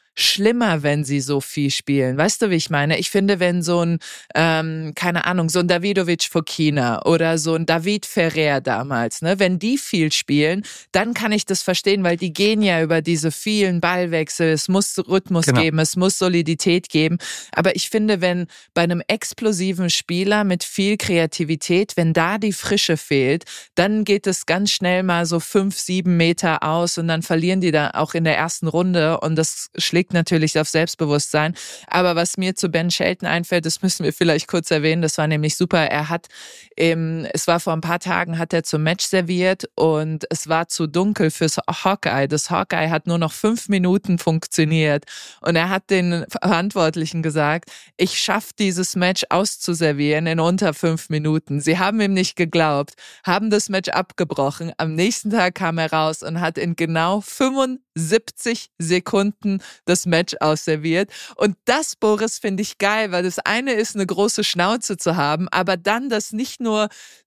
schlimmer, wenn sie so viel spielen. Weißt du, wie ich meine? Ich finde, wenn so ein, ähm, keine Ahnung, so ein Davidovic Fokina oder so ein David Ferrer damals, ne, wenn die viel spielen, dann kann ich das verstehen, weil die gehen ja über diese vielen Ballwechsel, es muss Rhythmus genau. geben, es muss Solidität geben. Aber ich finde, wenn bei einem explosiven Spieler mit viel Kreativität, wenn da die Frische fehlt, dann geht es ganz schnell mal so fünf, sieben Meter aus und dann verlieren die da auch in der ersten Runde und das schlägt natürlich auf Selbstbewusstsein. Aber was mir zu Ben Shelton einfällt, das müssen wir vielleicht kurz erwähnen, das war nämlich super. Er hat, ähm, es war vor ein paar Tagen, hat er zum Match serviert und es war zu dunkel fürs Hawkeye. Das Hawkeye hat nur noch fünf Minuten funktioniert und er hat den Verantwortlichen gesagt, ich schaffe dieses Match auszuservieren in unter fünf Minuten. Sie haben ihm nicht geglaubt, haben das Match abgebrochen. Am nächsten Tag kam er raus und hat in genau fünfundsiebzig Sekunden das Match ausserviert. Und das, Boris, finde ich geil, weil das eine ist, eine große Schnauze zu haben, aber dann das nicht nur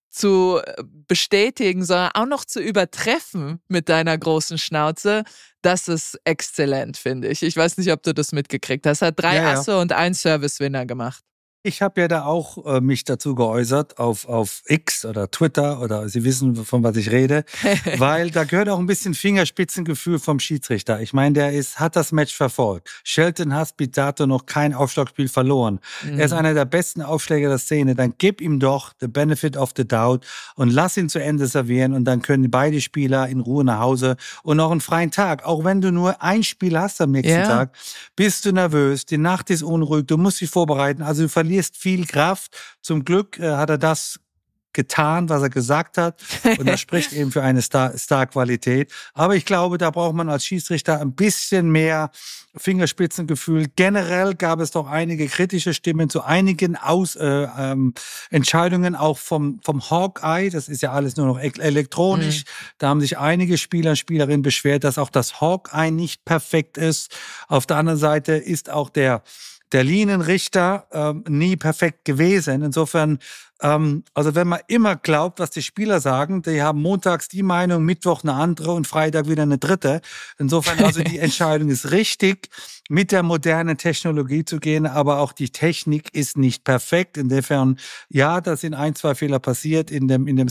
zu bestätigen, sondern auch noch zu übertreffen mit deiner großen Schnauze, das ist exzellent, finde ich. Ich weiß nicht, ob du das mitgekriegt hast. Er hat drei ja, Asse ja. und einen Service-Winner gemacht. Ich habe ja da auch äh, mich dazu geäußert auf, auf X oder Twitter oder Sie wissen, von was ich rede, weil da gehört auch ein bisschen Fingerspitzengefühl vom Schiedsrichter. Ich meine, der ist, hat das Match verfolgt. Shelton hat bis dato noch kein Aufschlagspiel verloren. Mhm. Er ist einer der besten Aufschläger der Szene. Dann gib ihm doch the benefit of the doubt und lass ihn zu Ende servieren und dann können beide Spieler in Ruhe nach Hause und noch einen freien Tag. Auch wenn du nur ein Spiel hast am nächsten yeah. Tag, bist du nervös, die Nacht ist unruhig, du musst dich vorbereiten, also du verlierst viel Kraft. Zum Glück äh, hat er das getan, was er gesagt hat. Und das spricht eben für eine Star- Star-Qualität. Aber ich glaube, da braucht man als Schiedsrichter ein bisschen mehr Fingerspitzengefühl. Generell gab es doch einige kritische Stimmen zu einigen Aus, äh, ähm, Entscheidungen, auch vom, vom Hawkeye. Das ist ja alles nur noch elektronisch. Mhm. Da haben sich einige Spieler und Spielerinnen beschwert, dass auch das Hawkeye nicht perfekt ist. Auf der anderen Seite ist auch der Der Linienrichter ähm, nie perfekt gewesen. Insofern, ähm, also wenn man immer glaubt, was die Spieler sagen, die haben montags die Meinung, Mittwoch eine andere und Freitag wieder eine dritte. Insofern, also die Entscheidung ist richtig, mit der modernen Technologie zu gehen, aber auch die Technik ist nicht perfekt. Insofern, ja, da sind ein, zwei Fehler passiert in dem in dem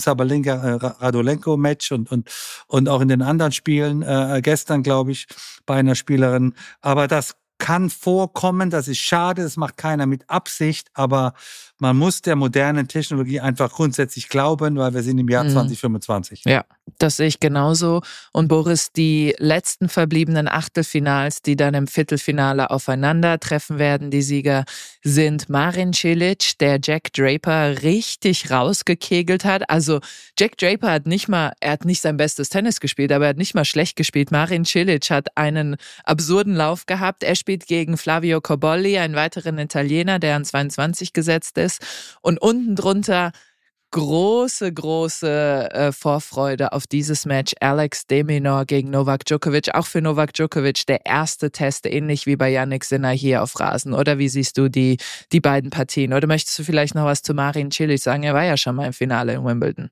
Sabalenka-Radolenko-Match und und und auch in den anderen Spielen äh, gestern, glaube ich, bei einer Spielerin. Aber das kann vorkommen, das ist schade, das macht keiner mit Absicht, aber man muss der modernen Technologie einfach grundsätzlich glauben, weil wir sind im Jahr mhm. zwanzig fünfundzwanzig. Ja, das sehe ich genauso. Und Boris, die letzten verbliebenen Achtelfinals, die dann im Viertelfinale aufeinandertreffen werden, die Sieger sind Marin Cilic, der Jack Draper richtig rausgekegelt hat. Also Jack Draper hat nicht mal, er hat nicht sein bestes Tennis gespielt, aber er hat nicht mal schlecht gespielt. Marin Cilic hat einen absurden Lauf gehabt. Er spielt gegen Flavio Cobolli, einen weiteren Italiener, der an zweiundzwanzig gesetzt ist. Und unten drunter große, große äh, Vorfreude auf dieses Match. Alex de Minaur gegen Novak Djokovic. Auch für Novak Djokovic der erste Test, ähnlich wie bei Jannik Sinner hier auf Rasen. Oder wie siehst du die, die beiden Partien? Oder möchtest du vielleicht noch was zu Marin Cilic sagen? Er war ja schon mal im Finale in Wimbledon.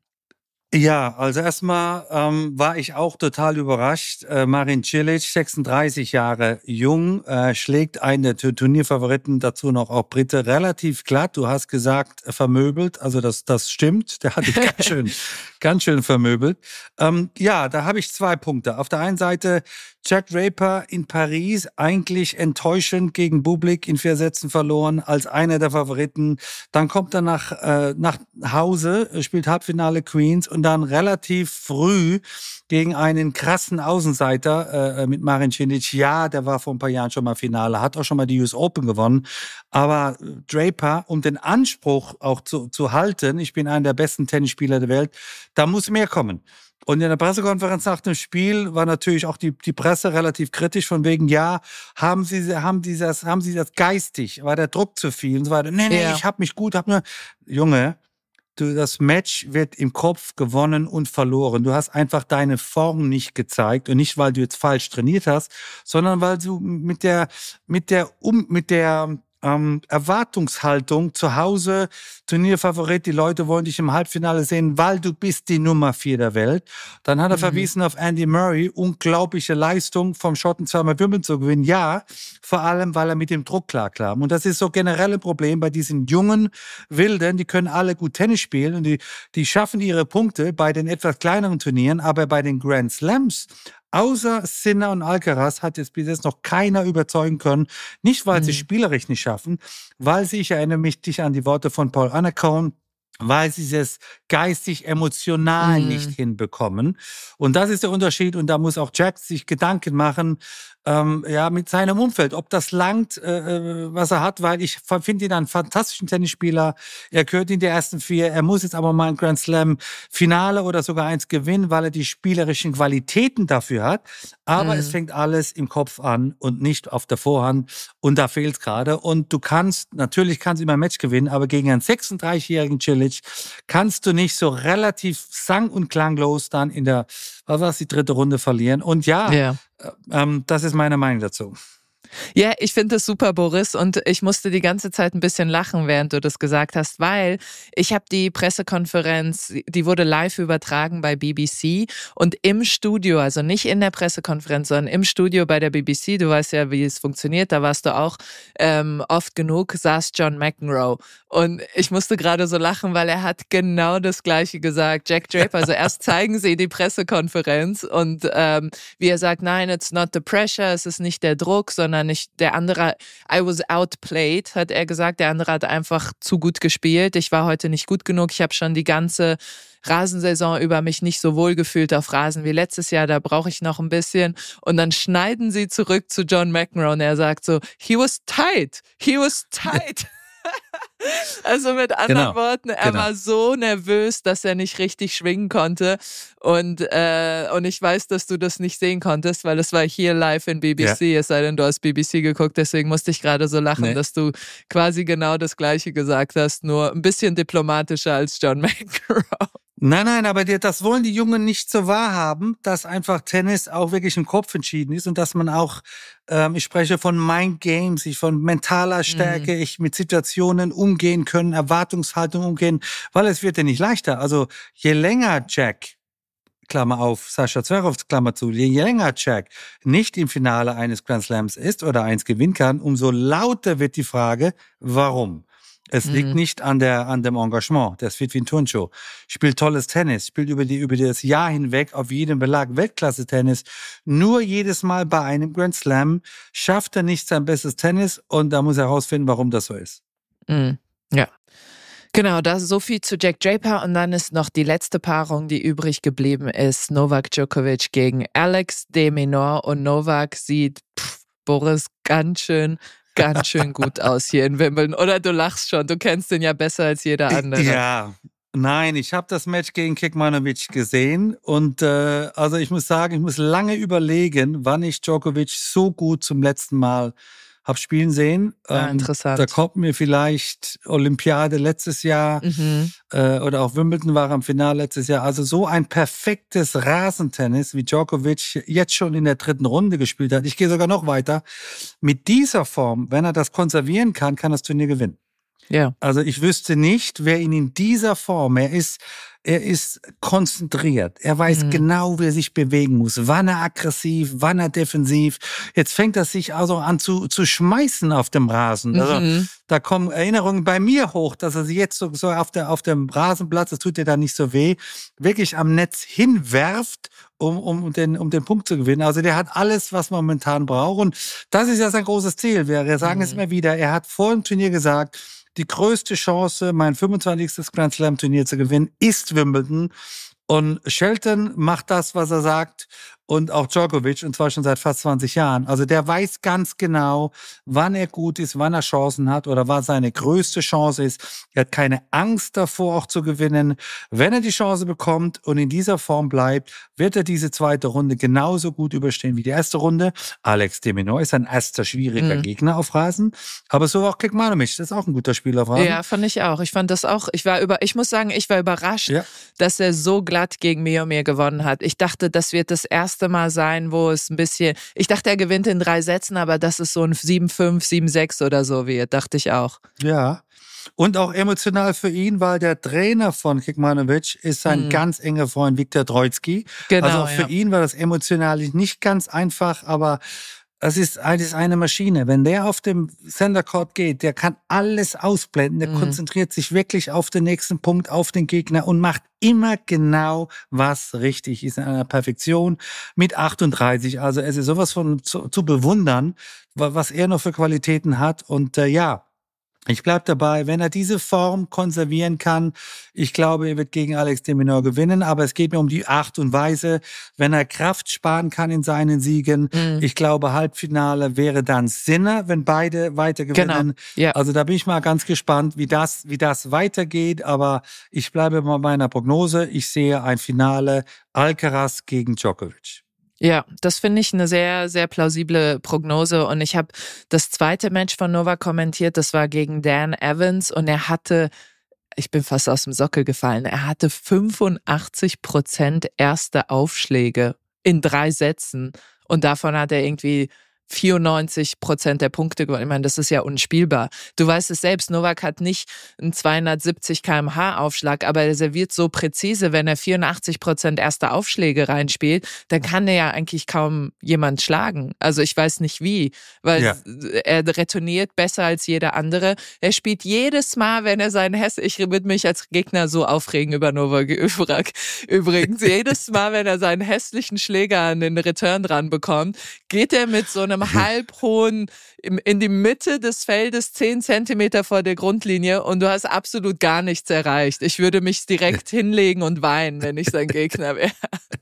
Ja, also erstmal ähm, war ich auch total überrascht. Äh, Marin Cilic, sechsunddreißig Jahre jung, äh, schlägt eine Turnierfavoriten, dazu noch auch Brite, relativ glatt. Du hast gesagt, vermöbelt, also das das stimmt. Der hat dich ganz schön, ganz schön vermöbelt. Ähm, ja, da habe ich zwei Punkte. Auf der einen Seite Jack Draper in Paris, eigentlich enttäuschend gegen Bublik in vier Sätzen verloren, als einer der Favoriten. Dann kommt er nach, äh, nach Hause, spielt Halbfinale Queens und dann relativ früh gegen einen krassen Außenseiter äh, mit Marin Cilic. Ja, der war vor ein paar Jahren schon mal Finale, hat auch schon mal die U S Open gewonnen. Aber Draper, um den Anspruch auch zu, zu halten, ich bin einer der besten Tennisspieler der Welt, da muss mehr kommen. Und in der Pressekonferenz nach dem Spiel war natürlich auch die, die Presse relativ kritisch, von wegen, ja, haben Sie, haben Sie das, haben Sie das geistig? War der Druck zu viel? Und so weiter. Nee, nee, ja. ich hab mich gut, hab nur, Junge, du, das Match wird im Kopf gewonnen und verloren. Du hast einfach deine Form nicht gezeigt und nicht, weil du jetzt falsch trainiert hast, sondern weil du mit der, mit der, um, mit der, ähm, Erwartungshaltung zu Hause, Turnierfavorit, die Leute wollen dich im Halbfinale sehen, weil du bist die Nummer vier der Welt. Dann hat er mhm. verwiesen auf Andy Murray, unglaubliche Leistung vom Schotten zweimal Wimbledon zu gewinnen. Ja, vor allem, weil er mit dem Druck klarkam. Und das ist so generell ein Problem bei diesen jungen Wilden, die können alle gut Tennis spielen und die, die schaffen ihre Punkte bei den etwas kleineren Turnieren, aber bei den Grand Slams, außer Sinner und Alcaraz hat jetzt bis jetzt noch keiner überzeugen können. Nicht, weil mhm. sie spielerisch nicht schaffen, weil sie, ich erinnere mich dich an die Worte von Paul Annacone, weil sie es geistig, emotional mm. nicht hinbekommen. Und das ist der Unterschied. Und da muss auch Jack sich Gedanken machen, ähm, ja, mit seinem Umfeld, ob das langt, äh, was er hat, weil ich finde ihn einen fantastischen Tennisspieler. Er gehört in die ersten vier. Er muss jetzt aber mal ein Grand Slam Finale oder sogar eins gewinnen, weil er die spielerischen Qualitäten dafür hat. Aber mm. es fängt alles im Kopf an und nicht auf der Vorhand. Und da fehlt es gerade. Und du kannst, natürlich kannst du immer ein Match gewinnen, aber gegen einen sechsunddreißigjährigen Cilic kannst du nicht so relativ sang- und klanglos dann in der, was war es, die dritte Runde verlieren. Und ja, ja. Ähm, das ist meine Meinung dazu. Ja, ich finde das super, Boris, und ich musste die ganze Zeit ein bisschen lachen, während du das gesagt hast, weil ich habe die Pressekonferenz, die wurde live übertragen bei B B C und im Studio, also nicht in der Pressekonferenz, sondern im Studio bei der B B C, du weißt ja, wie es funktioniert, da warst du auch ähm, oft genug, saß John McEnroe und ich musste gerade so lachen, weil er hat genau das Gleiche gesagt, Jack Draper, also erst zeigen sie die Pressekonferenz und ähm, wie er sagt, nein, it's not the pressure, es ist nicht der Druck, sondern nicht der andere, I was outplayed, hat er gesagt. Der andere hat einfach zu gut gespielt. Ich war heute nicht gut genug. Ich habe schon die ganze Rasensaison über mich nicht so wohl gefühlt auf Rasen wie letztes Jahr. Da brauche ich noch ein bisschen. Und dann schneiden sie zurück zu John McEnroe und er sagt so, he was tight, he was tight. Also mit anderen genau, Worten, er genau. war so nervös, dass er nicht richtig schwingen konnte und, äh, und ich weiß, dass du das nicht sehen konntest, weil es war hier live in B B C, ja. Es sei denn, du hast B B C geguckt, deswegen musste ich gerade so lachen, nee. dass du quasi genau das Gleiche gesagt hast, nur ein bisschen diplomatischer als John McEnroe. Nein, nein, aber das wollen die Jungen nicht so wahrhaben, dass einfach Tennis auch wirklich im Kopf entschieden ist und dass man auch, ähm, ich spreche von Mind Games, ich von mentaler Stärke, mhm. ich mit Situationen umgehen können, Erwartungshaltung umgehen, weil es wird ja nicht leichter. Also je länger Jack, Klammer auf, Sascha Zverev, Klammer zu, je länger Jack nicht im Finale eines Grand Slams ist oder eins gewinnen kann, umso lauter wird die Frage, warum? Es liegt mhm. nicht an der, an dem Engagement. Der spielt wie ein Turnschuh. Spielt tolles Tennis. Spielt über die, über das Jahr hinweg auf jedem Belag Weltklasse-Tennis. Nur jedes Mal bei einem Grand Slam schafft er nicht sein bestes Tennis und da muss er herausfinden, warum das so ist. Mhm. Ja. Genau, das so viel zu Jack Draper und dann ist noch die letzte Paarung, die übrig geblieben ist. Novak Djokovic gegen Alex de Minaur und Novak sieht, pff, Boris, ganz schön ganz schön gut aus hier in Wimbledon. Oder du lachst schon, du kennst den ja besser als jeder andere. Ja, nein, ich habe das Match gegen Kekmanovic gesehen und äh, also ich muss sagen, ich muss lange überlegen, wann ich Djokovic so gut zum letzten Mal habe spielen sehen. Ja, ähm, interessant. Da kommt mir vielleicht Olympiade letztes Jahr mhm. äh, oder auch Wimbledon war am Finale letztes Jahr. Also so ein perfektes Rasentennis, wie Djokovic jetzt schon in der dritten Runde gespielt hat. Ich gehe sogar noch weiter. Mit dieser Form, wenn er das konservieren kann, kann das Turnier gewinnen. Ja. Also ich wüsste nicht, wer ihn in dieser Form, er ist, er ist konzentriert. Er weiß mhm. genau, wie er sich bewegen muss. Wann er aggressiv, wann er defensiv. Jetzt fängt er sich also an zu, zu schmeißen auf dem Rasen. Also mhm. da kommen Erinnerungen bei mir hoch, dass er sich jetzt so, so auf, der, auf dem Rasenplatz, das tut dir da nicht so weh, wirklich am Netz hinwerft, um, um, den, um den Punkt zu gewinnen. Also der hat alles, was man momentan braucht. Und das ist ja sein großes Ziel. Wir sagen mhm. es immer wieder. Er hat vor dem Turnier gesagt, die größte Chance, mein fünfundzwanzigstes Grand Slam Turnier zu gewinnen, ist Wimbledon. Und Shelton macht das, was er sagt. Und auch Djokovic, und zwar schon seit fast zwanzig Jahren. Also der weiß ganz genau, wann er gut ist, wann er Chancen hat oder was seine größte Chance ist. Er hat keine Angst davor, auch zu gewinnen. Wenn er die Chance bekommt und in dieser Form bleibt, wird er diese zweite Runde genauso gut überstehen wie die erste Runde. Alex de Minaur ist ein erster schwieriger mhm. Gegner auf Rasen. Aber so auch Kekmanovic, das ist auch ein guter Spieler auf Rasen. Ja, fand ich auch. Ich fand das auch, ich war über, ich muss sagen, ich war überrascht, ja. dass er so glatt gegen Miomir gewonnen hat. Ich dachte, das wird das erste erste Mal sein, wo es ein bisschen, ich dachte, er gewinnt in drei Sätzen, aber dass es so ein sieben fünf, sieben sechs oder so wird, dachte ich auch. Ja. Und auch emotional für ihn, weil der Trainer von Kekmanovic ist sein mhm. ganz enger Freund Viktor Troicki. Genau, also auch für ja. ihn war das emotional nicht ganz einfach, aber es ist, es ist eine Maschine. Wenn der auf dem Center Court geht, der kann alles ausblenden, der mhm. konzentriert sich wirklich auf den nächsten Punkt, auf den Gegner und macht immer genau, was richtig ist, in einer Perfektion mit achtunddreißig. Also es ist sowas von zu, zu bewundern, was er noch für Qualitäten hat. Und äh, ja, ich bleib dabei, wenn er diese Form konservieren kann, ich glaube, er wird gegen Alex de Minaur gewinnen, aber es geht mir um die Art und Weise, wenn er Kraft sparen kann in seinen Siegen. Mhm. Ich glaube, Halbfinale wäre dann Sinner, wenn beide weiter gewinnen. Genau. Ja. Also da bin ich mal ganz gespannt, wie das, wie das weitergeht, aber ich bleibe bei meiner Prognose. Ich sehe ein Finale Alcaraz gegen Djokovic. Ja, das finde ich eine sehr, sehr plausible Prognose und ich habe das zweite Match von Novak kommentiert, das war gegen Dan Evans und er hatte, ich bin fast aus dem Sockel gefallen, er hatte fünfundachtzig Prozent erste Aufschläge in drei Sätzen und davon hat er irgendwie vierundneunzig Prozent der Punkte gewonnen. Ich meine, das ist ja unspielbar. Du weißt es selbst, Novak hat nicht einen zweihundertsiebzig Kilometer pro Stunde Aufschlag, aber er serviert so präzise, wenn er vierundachtzig Prozent erste Aufschläge reinspielt, dann kann er ja eigentlich kaum jemand schlagen. Also ich weiß nicht wie, weil ja. er retourniert besser als jeder andere. Er spielt jedes Mal, wenn er seinen Häss... Ich würde mich als Gegner so aufregen über Novak übrigens. Jedes Mal, wenn er seinen hässlichen Schläger an den Return dran bekommt, geht er mit so einem halbhohen, in die Mitte des Feldes, zehn Zentimeter vor der Grundlinie und du hast absolut gar nichts erreicht. Ich würde mich direkt hinlegen und weinen, wenn ich sein Gegner wäre.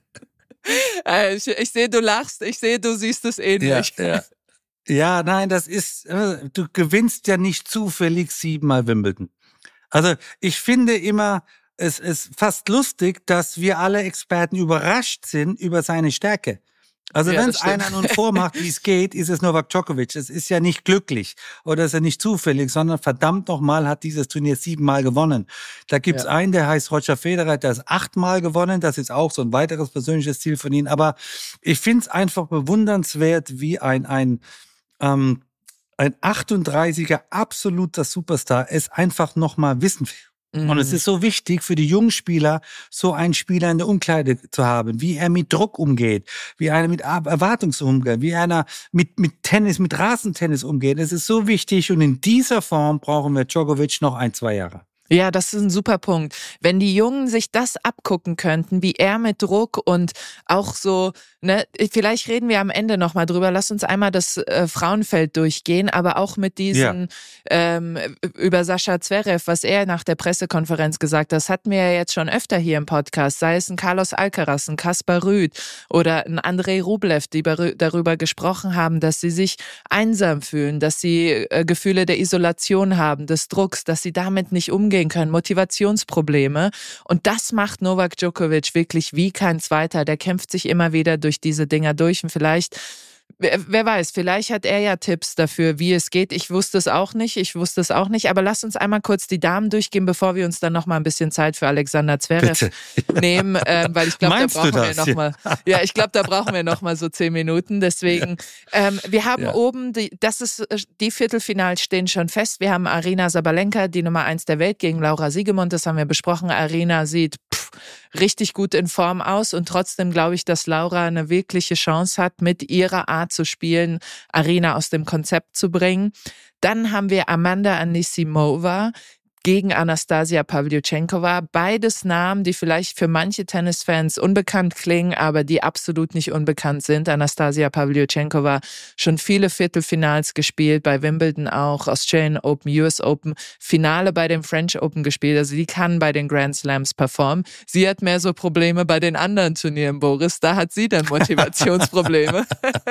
Ich, ich sehe, du lachst, ich sehe, du siehst es ähnlich. Ja, ja. ja, nein, das ist, du gewinnst ja nicht zufällig siebenmal Wimbledon. Also ich finde immer, es ist fast lustig, dass wir alle Experten überrascht sind über seine Stärke. Also ja, wenn es einer nun vormacht, wie es geht, ist es Novak Djokovic. Es ist ja nicht glücklich oder ist ja nicht zufällig, sondern verdammt nochmal hat dieses Turnier siebenmal gewonnen. Da gibt's ja. einen, der heißt Roger Federer, der ist achtmal gewonnen. Das ist auch so ein weiteres persönliches Ziel von ihm. Aber ich find's einfach bewundernswert, wie ein ein ähm, ein achtunddreißiger absoluter Superstar es einfach nochmal wissen will. Und es ist so wichtig für die jungen Spieler, so einen Spieler in der Umkleide zu haben, wie er mit Druck umgeht, wie er mit Erwartungen umgeht, wie einer mit, mit Tennis, mit Rasentennis umgeht. Es ist so wichtig und in dieser Form brauchen wir Djokovic noch ein, zwei Jahre. Ja, das ist ein super Punkt. Wenn die Jungen sich das abgucken könnten, wie er mit Druck und auch so, ne, vielleicht reden wir am Ende nochmal drüber, lass uns einmal das äh, Frauenfeld durchgehen, aber auch mit diesen, ja. ähm, über Sascha Zverev, was er nach der Pressekonferenz gesagt hat, das hatten wir ja jetzt schon öfter hier im Podcast, sei es ein Carlos Alcaraz, ein Kaspar Rüth oder ein Andrei Rublev, die darüber gesprochen haben, dass sie sich einsam fühlen, dass sie äh, Gefühle der Isolation haben, des Drucks, dass sie damit nicht umgehen können, Motivationsprobleme. Und das macht Novak Djokovic wirklich wie kein Zweiter. Der kämpft sich immer wieder durch diese Dinger durch und vielleicht, wer, wer weiß, vielleicht hat er ja Tipps dafür, wie es geht. Ich wusste es auch nicht, ich wusste es auch nicht, aber lass uns einmal kurz die Damen durchgehen, bevor wir uns dann noch mal ein bisschen Zeit für Alexander Zverev Bitte. nehmen, äh, weil ich glaube, da brauchen wir noch mal, ja, ich glaube, da brauchen wir noch mal so zehn Minuten. Deswegen, ja. ähm, wir haben ja. oben, die, das ist, die Viertelfinals stehen schon fest. Wir haben Aryna Sabalenka, die Nummer eins der Welt, gegen Laura Siegemund. Das haben wir besprochen. Aryna sieht pff, richtig gut in Form aus und trotzdem glaube ich, dass Laura eine wirkliche Chance hat, mit ihrer Art zu spielen, Aryna aus dem Konzept zu bringen. Dann haben wir Amanda Anisimova gegen Anastasia Pawljuschenkova. Beides Namen, die vielleicht für manche Tennisfans unbekannt klingen, aber die absolut nicht unbekannt sind. Anastasia Pawljuschenkova schon viele Viertelfinals gespielt, bei Wimbledon auch, Australian Open, U S Open, Finale bei den French Open gespielt. Also die kann bei den Grand Slams performen. Sie hat mehr so Probleme bei den anderen Turnieren, Boris. Da hat sie dann Motivationsprobleme.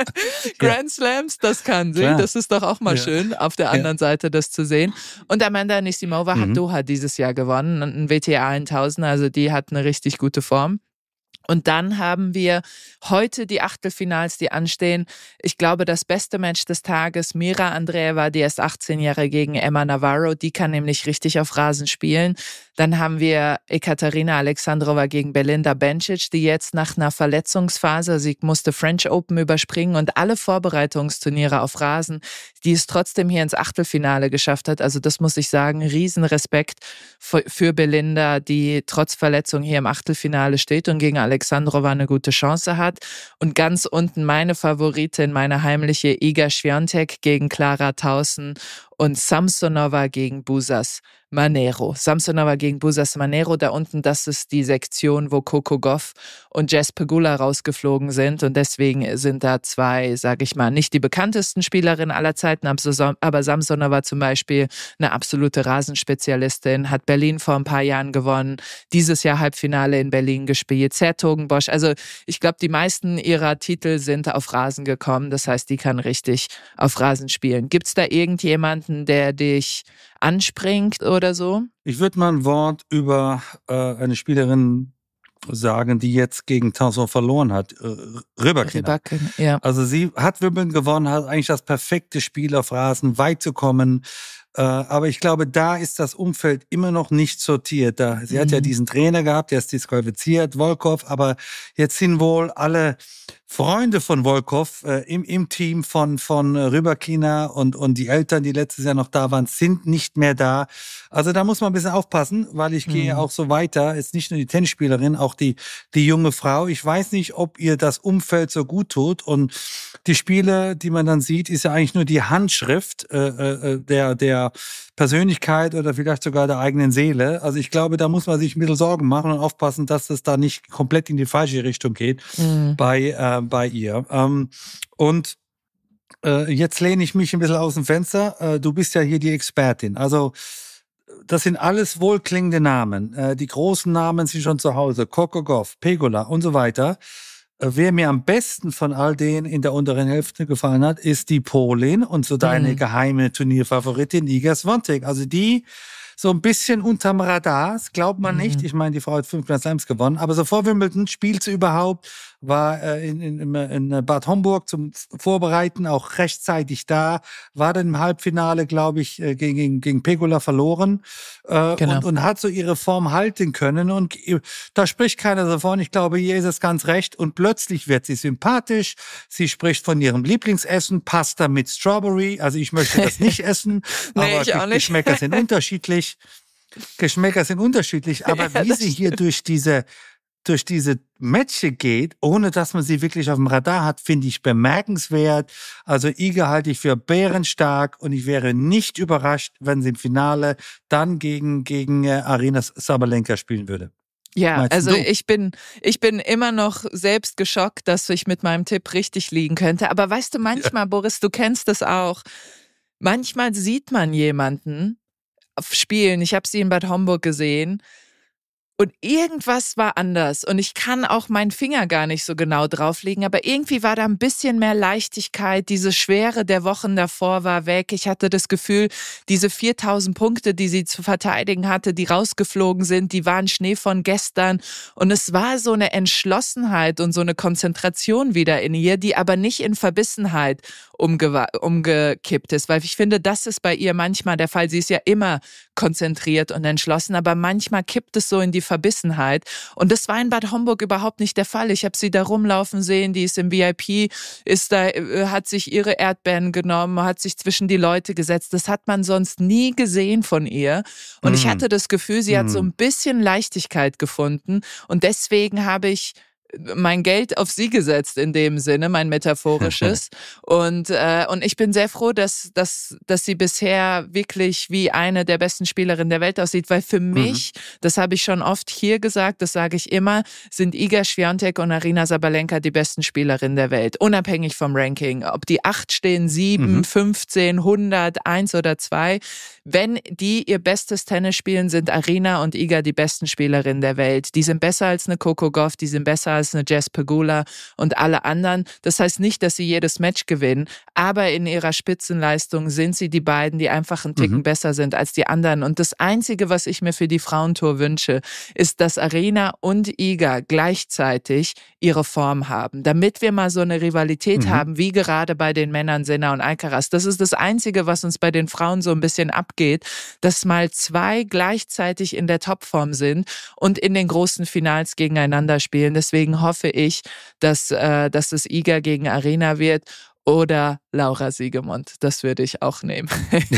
Grand Slams, das kann sie. Klar. Das ist doch auch mal ja. schön, auf der anderen ja. Seite das zu sehen. Und Amanda Anisimova hat mhm. Doha dieses Jahr gewonnen, ein W T A tausend, also die hat eine richtig gute Form. Und dann haben wir heute die Achtelfinals, die anstehen. Ich glaube, das beste Match des Tages, Mira Andreeva, die ist achtzehn Jahre gegen Emma Navarro. Die kann nämlich richtig auf Rasen spielen. Dann haben wir Ekaterina Alexandrova gegen Belinda Bencic, die jetzt nach einer Verletzungsphase, sie musste French Open überspringen und alle Vorbereitungsturniere auf Rasen, die es trotzdem hier ins Achtelfinale geschafft hat. Also das muss ich sagen, Riesenrespekt für Belinda, die trotz Verletzung hier im Achtelfinale steht und gegen Alexandrova Alexandrova eine gute Chance hat. Und ganz unten meine Favoritin, meine heimliche Iga Swiatek gegen Clara Tauson und Samsonova gegen Busas Manero. Samsonova gegen Busas Manero, da unten, das ist die Sektion, wo Coco Gauff und Jess Pegula rausgeflogen sind und deswegen sind da zwei, sage ich mal, nicht die bekanntesten Spielerinnen aller Zeiten, aber Samsonova zum Beispiel eine absolute Rasenspezialistin, hat Berlin vor ein paar Jahren gewonnen, dieses Jahr Halbfinale in Berlin gespielt, Zertogenbosch, also ich glaube, die meisten ihrer Titel sind auf Rasen gekommen, das heißt, die kann richtig auf Rasen spielen. Gibt's da irgendjemanden, der dich anspringt oder so? Ich würde mal ein Wort über äh, eine Spielerin sagen, die jetzt gegen Tauson verloren hat. Äh, Rybakina. Rybakina, ja. Also sie hat Wimbledon gewonnen, hat eigentlich das perfekte Spiel auf Rasen, weit zu kommen. Äh, aber ich glaube, da ist das Umfeld immer noch nicht sortiert. Da, sie mhm. hat ja diesen Trainer gehabt, der ist disqualifiziert, Volkov, aber jetzt sind wohl alle Freunde von Volkov äh, im, im Team von, von Rybakina und, und die Eltern, die letztes Jahr noch da waren, sind nicht mehr da. Also da muss man ein bisschen aufpassen, weil ich mhm. gehe auch so weiter. Ist nicht nur die Tennisspielerin, auch die, die junge Frau. Ich weiß nicht, ob ihr das Umfeld so gut tut. Und die Spiele, die man dann sieht, ist ja eigentlich nur die Handschrift äh, äh, der, der Persönlichkeit oder vielleicht sogar der eigenen Seele. Also ich glaube, da muss man sich ein bisschen Sorgen machen und aufpassen, dass es da nicht komplett in die falsche Richtung geht mhm. bei, äh, bei ihr. Ähm, und äh, jetzt lehne ich mich ein bisschen aus dem Fenster. Äh, du bist ja hier die Expertin. Also das sind alles wohlklingende Namen. Äh, die großen Namen sind schon zu Hause. Coco Gauff, Pegula und so weiter. Äh, wer mir am besten von all denen in der unteren Hälfte gefallen hat, ist die Polin und so deine mhm. geheime Turnierfavoritin Iga Swiatek. Also die so ein bisschen unterm Radar, das glaubt man mhm. nicht. Ich meine, die Frau hat fünf Grand Slams gewonnen, aber so vor Wimbledon spielt sie überhaupt, war äh, in, in, in Bad Homburg zum Vorbereiten auch rechtzeitig da, war dann im Halbfinale, glaube ich, äh, gegen, gegen Pegula verloren äh, genau. und, und hat so ihre Form halten können und äh, da spricht keiner davon. Ich glaube, hier ist es ganz recht und plötzlich wird sie sympathisch. Sie spricht von ihrem Lieblingsessen, Pasta mit Strawberry. Also ich möchte das nicht essen, nee, aber ich auch nicht. Geschmäcker sind unterschiedlich. Geschmäcker sind unterschiedlich, aber ja, wie sie hier durch diese, durch diese Matches geht, ohne dass man sie wirklich auf dem Radar hat, finde ich bemerkenswert. Also Iga halte ich für bärenstark und ich wäre nicht überrascht, wenn sie im Finale dann gegen, gegen äh, Aryna Sabalenka spielen würde. Ja, Meinst also du? ich bin, ich bin immer noch selbst geschockt, dass ich mit meinem Tipp richtig liegen könnte. Aber weißt du, manchmal, ja. Boris, du kennst das auch, manchmal sieht man jemanden spielen. Ich habe sie in Bad Homburg gesehen und irgendwas war anders und ich kann auch meinen Finger gar nicht so genau drauflegen, aber irgendwie war da ein bisschen mehr Leichtigkeit, diese Schwere der Wochen davor war weg. Ich hatte das Gefühl, diese viertausend Punkte, die sie zu verteidigen hatte, die rausgeflogen sind, die waren Schnee von gestern und es war so eine Entschlossenheit und so eine Konzentration wieder in ihr, die aber nicht in Verbissenheit umge- umgekippt ist, weil ich finde, das ist bei ihr manchmal der Fall. Sie ist ja immer konzentriert und entschlossen, aber manchmal kippt es so in die Verbissenheit und das war in Bad Homburg überhaupt nicht der Fall. Ich habe sie da rumlaufen sehen, die ist im V I P, ist da, hat sich ihre Erdbeeren genommen, hat sich zwischen die Leute gesetzt. Das hat man sonst nie gesehen von ihr und mm. ich hatte das Gefühl, sie mm. hat so ein bisschen Leichtigkeit gefunden und deswegen habe ich mein Geld auf sie gesetzt in dem Sinne, mein metaphorisches. und äh, und ich bin sehr froh, dass, dass, dass sie bisher wirklich wie eine der besten Spielerinnen der Welt aussieht, weil für mich, mhm. das habe ich schon oft hier gesagt, das sage ich immer, sind Iga Swiatek und Aryna Sabalenka die besten Spielerinnen der Welt, unabhängig vom Ranking. Ob die acht stehen, sieben, mhm. fünfzehn, hundert, eins oder zwei. Wenn die ihr bestes Tennis spielen, sind Aryna und Iga die besten Spielerinnen der Welt. Die sind besser als eine Coco Gauff, die sind besser ist, eine Jess Pegula und alle anderen. Das heißt nicht, dass sie jedes Match gewinnen, aber in ihrer Spitzenleistung sind sie die beiden, die einfach einen Ticken mhm. besser sind als die anderen. Und das Einzige, was ich mir für die Frauentour wünsche, ist, dass Aryna und Iga gleichzeitig ihre Form haben, damit wir mal so eine Rivalität mhm. haben, wie gerade bei den Männern Sinner und Alcaraz. Das ist das Einzige, was uns bei den Frauen so ein bisschen abgeht, dass mal zwei gleichzeitig in der Topform sind und in den großen Finals gegeneinander spielen. Deswegen hoffe ich, dass, äh, dass es Iga gegen Aryna wird oder Laura Siegemund. Das würde ich auch nehmen.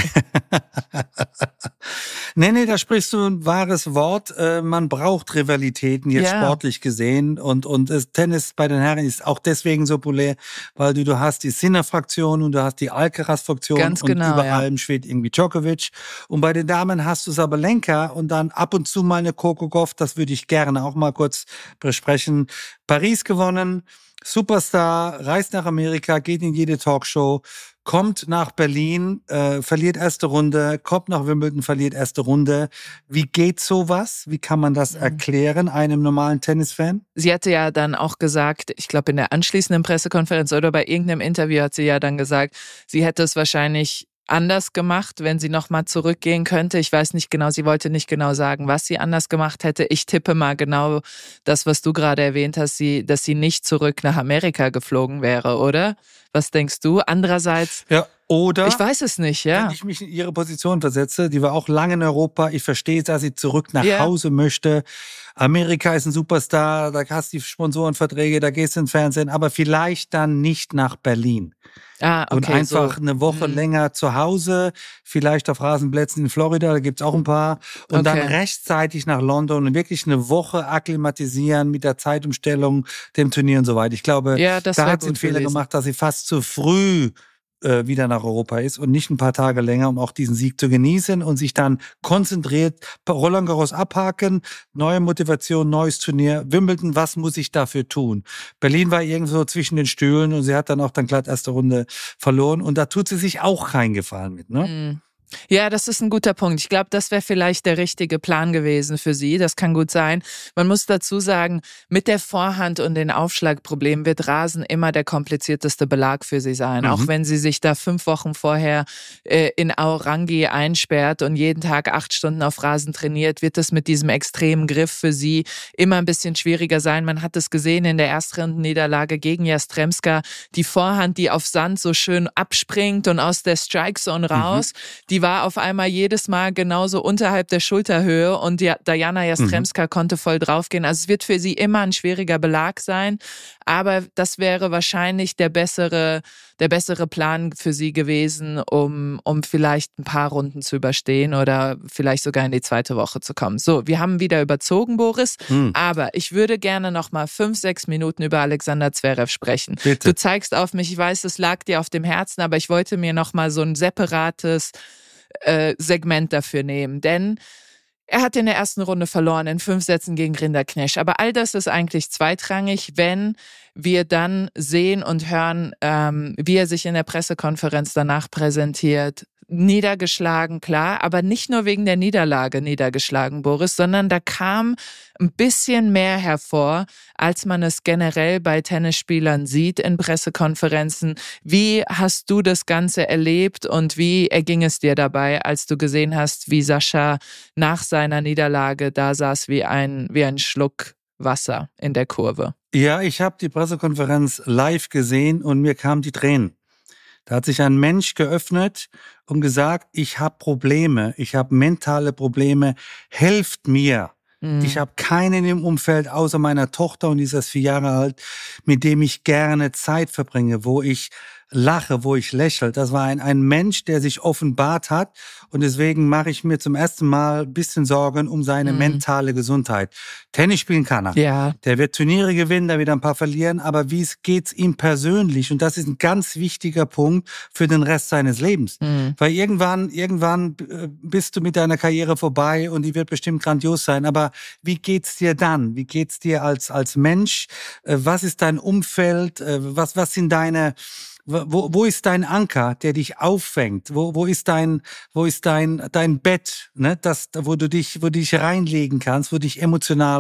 nee, nee, da sprichst du ein wahres Wort. Äh, man braucht Rivalitäten, jetzt ja. sportlich gesehen. Und, und das Tennis bei den Herren ist auch deswegen so populär, weil du, du hast die Sinner-Fraktion und du hast die Alcaraz-Fraktion. Ganz genau, und über ja. allem schwebt irgendwie Djokovic. Und bei den Damen hast du Sabalenka und dann ab und zu mal eine Coco Gauff. Das würde ich gerne auch mal kurz besprechen. Paris gewonnen. Superstar, reist nach Amerika, geht in jede Talkshow, kommt nach Berlin, äh, verliert erste Runde, kommt nach Wimbledon, verliert erste Runde. Wie geht sowas? Wie kann man das erklären einem normalen Tennisfan? Sie hatte ja dann auch gesagt, ich glaube in der anschließenden Pressekonferenz oder bei irgendeinem Interview hat sie ja dann gesagt, sie hätte es wahrscheinlich anders gemacht, wenn sie nochmal zurückgehen könnte. Ich weiß nicht genau, sie wollte nicht genau sagen, was sie anders gemacht hätte. Ich tippe mal genau das, was du gerade erwähnt hast, sie, dass sie nicht zurück nach Amerika geflogen wäre, oder? Was denkst du? Andererseits... Ja. Oder, ich weiß es nicht, ja. Wenn ich mich in ihre Position versetze, die war auch lange in Europa, ich verstehe, dass sie zurück nach yeah. Hause möchte. Amerika ist ein Superstar, da hast du die Sponsorenverträge, da gehst du ins Fernsehen, aber vielleicht dann nicht nach Berlin. Ah, okay, und einfach so. eine Woche hm. länger zu Hause, vielleicht auf Rasenplätzen in Florida, da gibt's auch ein paar. Und okay. dann rechtzeitig nach London und wirklich eine Woche akklimatisieren mit der Zeitumstellung, dem Turnier und so weiter. Ich glaube, ja, das da hat sie einen Fehler gewesen. gemacht, dass sie fast zu früh wieder nach Europa ist und nicht ein paar Tage länger, um auch diesen Sieg zu genießen und sich dann konzentriert Roland Garros abhaken, neue Motivation, neues Turnier. Wimbledon, was muss ich dafür tun? Berlin war irgendwo zwischen den Stühlen und sie hat dann auch dann glatt erste Runde verloren und da tut sie sich auch keinen Gefallen mit, ne? Mhm. Ja, das ist ein guter Punkt. Ich glaube, das wäre vielleicht der richtige Plan gewesen für sie. Das kann gut sein. Man muss dazu sagen, mit der Vorhand und den Aufschlagproblemen wird Rasen immer der komplizierteste Belag für sie sein. Mhm. Auch wenn sie sich da fünf Wochen vorher äh, in Aorangi einsperrt und jeden Tag acht Stunden auf Rasen trainiert, wird es mit diesem extremen Griff für sie immer ein bisschen schwieriger sein. Man hat es gesehen in der Erstrundenniederlage gegen Jastremska. Die Vorhand, die auf Sand so schön abspringt und aus der Strikezone raus, mhm. die war auf einmal jedes Mal genauso unterhalb der Schulterhöhe und die Diana Jastremska mhm. konnte voll draufgehen. Also es wird für sie immer ein schwieriger Belag sein, aber das wäre wahrscheinlich der bessere, der bessere Plan für sie gewesen, um, um vielleicht ein paar Runden zu überstehen oder vielleicht sogar in die zweite Woche zu kommen. So, wir haben wieder überzogen, Boris, mhm. aber ich würde gerne noch mal fünf, sechs Minuten über Alexander Zverev sprechen. Bitte. Du zeigst auf mich, ich weiß, es lag dir auf dem Herzen, aber ich wollte mir noch mal so ein separates Äh, Segment dafür nehmen, denn er hat in der ersten Runde verloren in fünf Sätzen gegen Rinderknecht, aber all das ist eigentlich zweitrangig, wenn wir dann sehen und hören, ähm, wie er sich in der Pressekonferenz danach präsentiert. Niedergeschlagen, klar, aber nicht nur wegen der Niederlage niedergeschlagen, Boris, sondern da kam ein bisschen mehr hervor, als man es generell bei Tennisspielern sieht in Pressekonferenzen. Wie hast du das Ganze erlebt und wie erging es dir dabei, als du gesehen hast, wie Sascha nach seiner Niederlage da saß wie ein, wie ein Schluck Wasser in der Kurve? Ja, ich habe die Pressekonferenz live gesehen und mir kamen die Tränen. Da hat sich ein Mensch geöffnet und gesagt, ich habe Probleme, ich habe mentale Probleme, helft mir. Mhm. Ich habe keinen im Umfeld außer meiner Tochter und die ist erst vier Jahre alt, mit dem ich gerne Zeit verbringe, wo ich lache, wo ich lächle. Das war ein, ein Mensch, der sich offenbart hat und deswegen mache ich mir zum ersten Mal ein bisschen Sorgen um seine mhm. mentale Gesundheit. Tennis spielen kann er. Ja. Der wird Turniere gewinnen, der wird ein paar verlieren, aber wie geht's ihm persönlich? Und das ist ein ganz wichtiger Punkt für den Rest seines Lebens. Mhm. Weil irgendwann, irgendwann bist du mit deiner Karriere vorbei und die wird bestimmt grandios sein, aber wie geht's dir dann? Wie geht's dir als, als Mensch? Was ist dein Umfeld? Was, was sind deine Wo, wo ist dein Anker, der dich auffängt? Wo, wo ist dein, wo ist dein, dein Bett, ne? Das, wo du dich, wo du dich reinlegen kannst, wo du dich emotional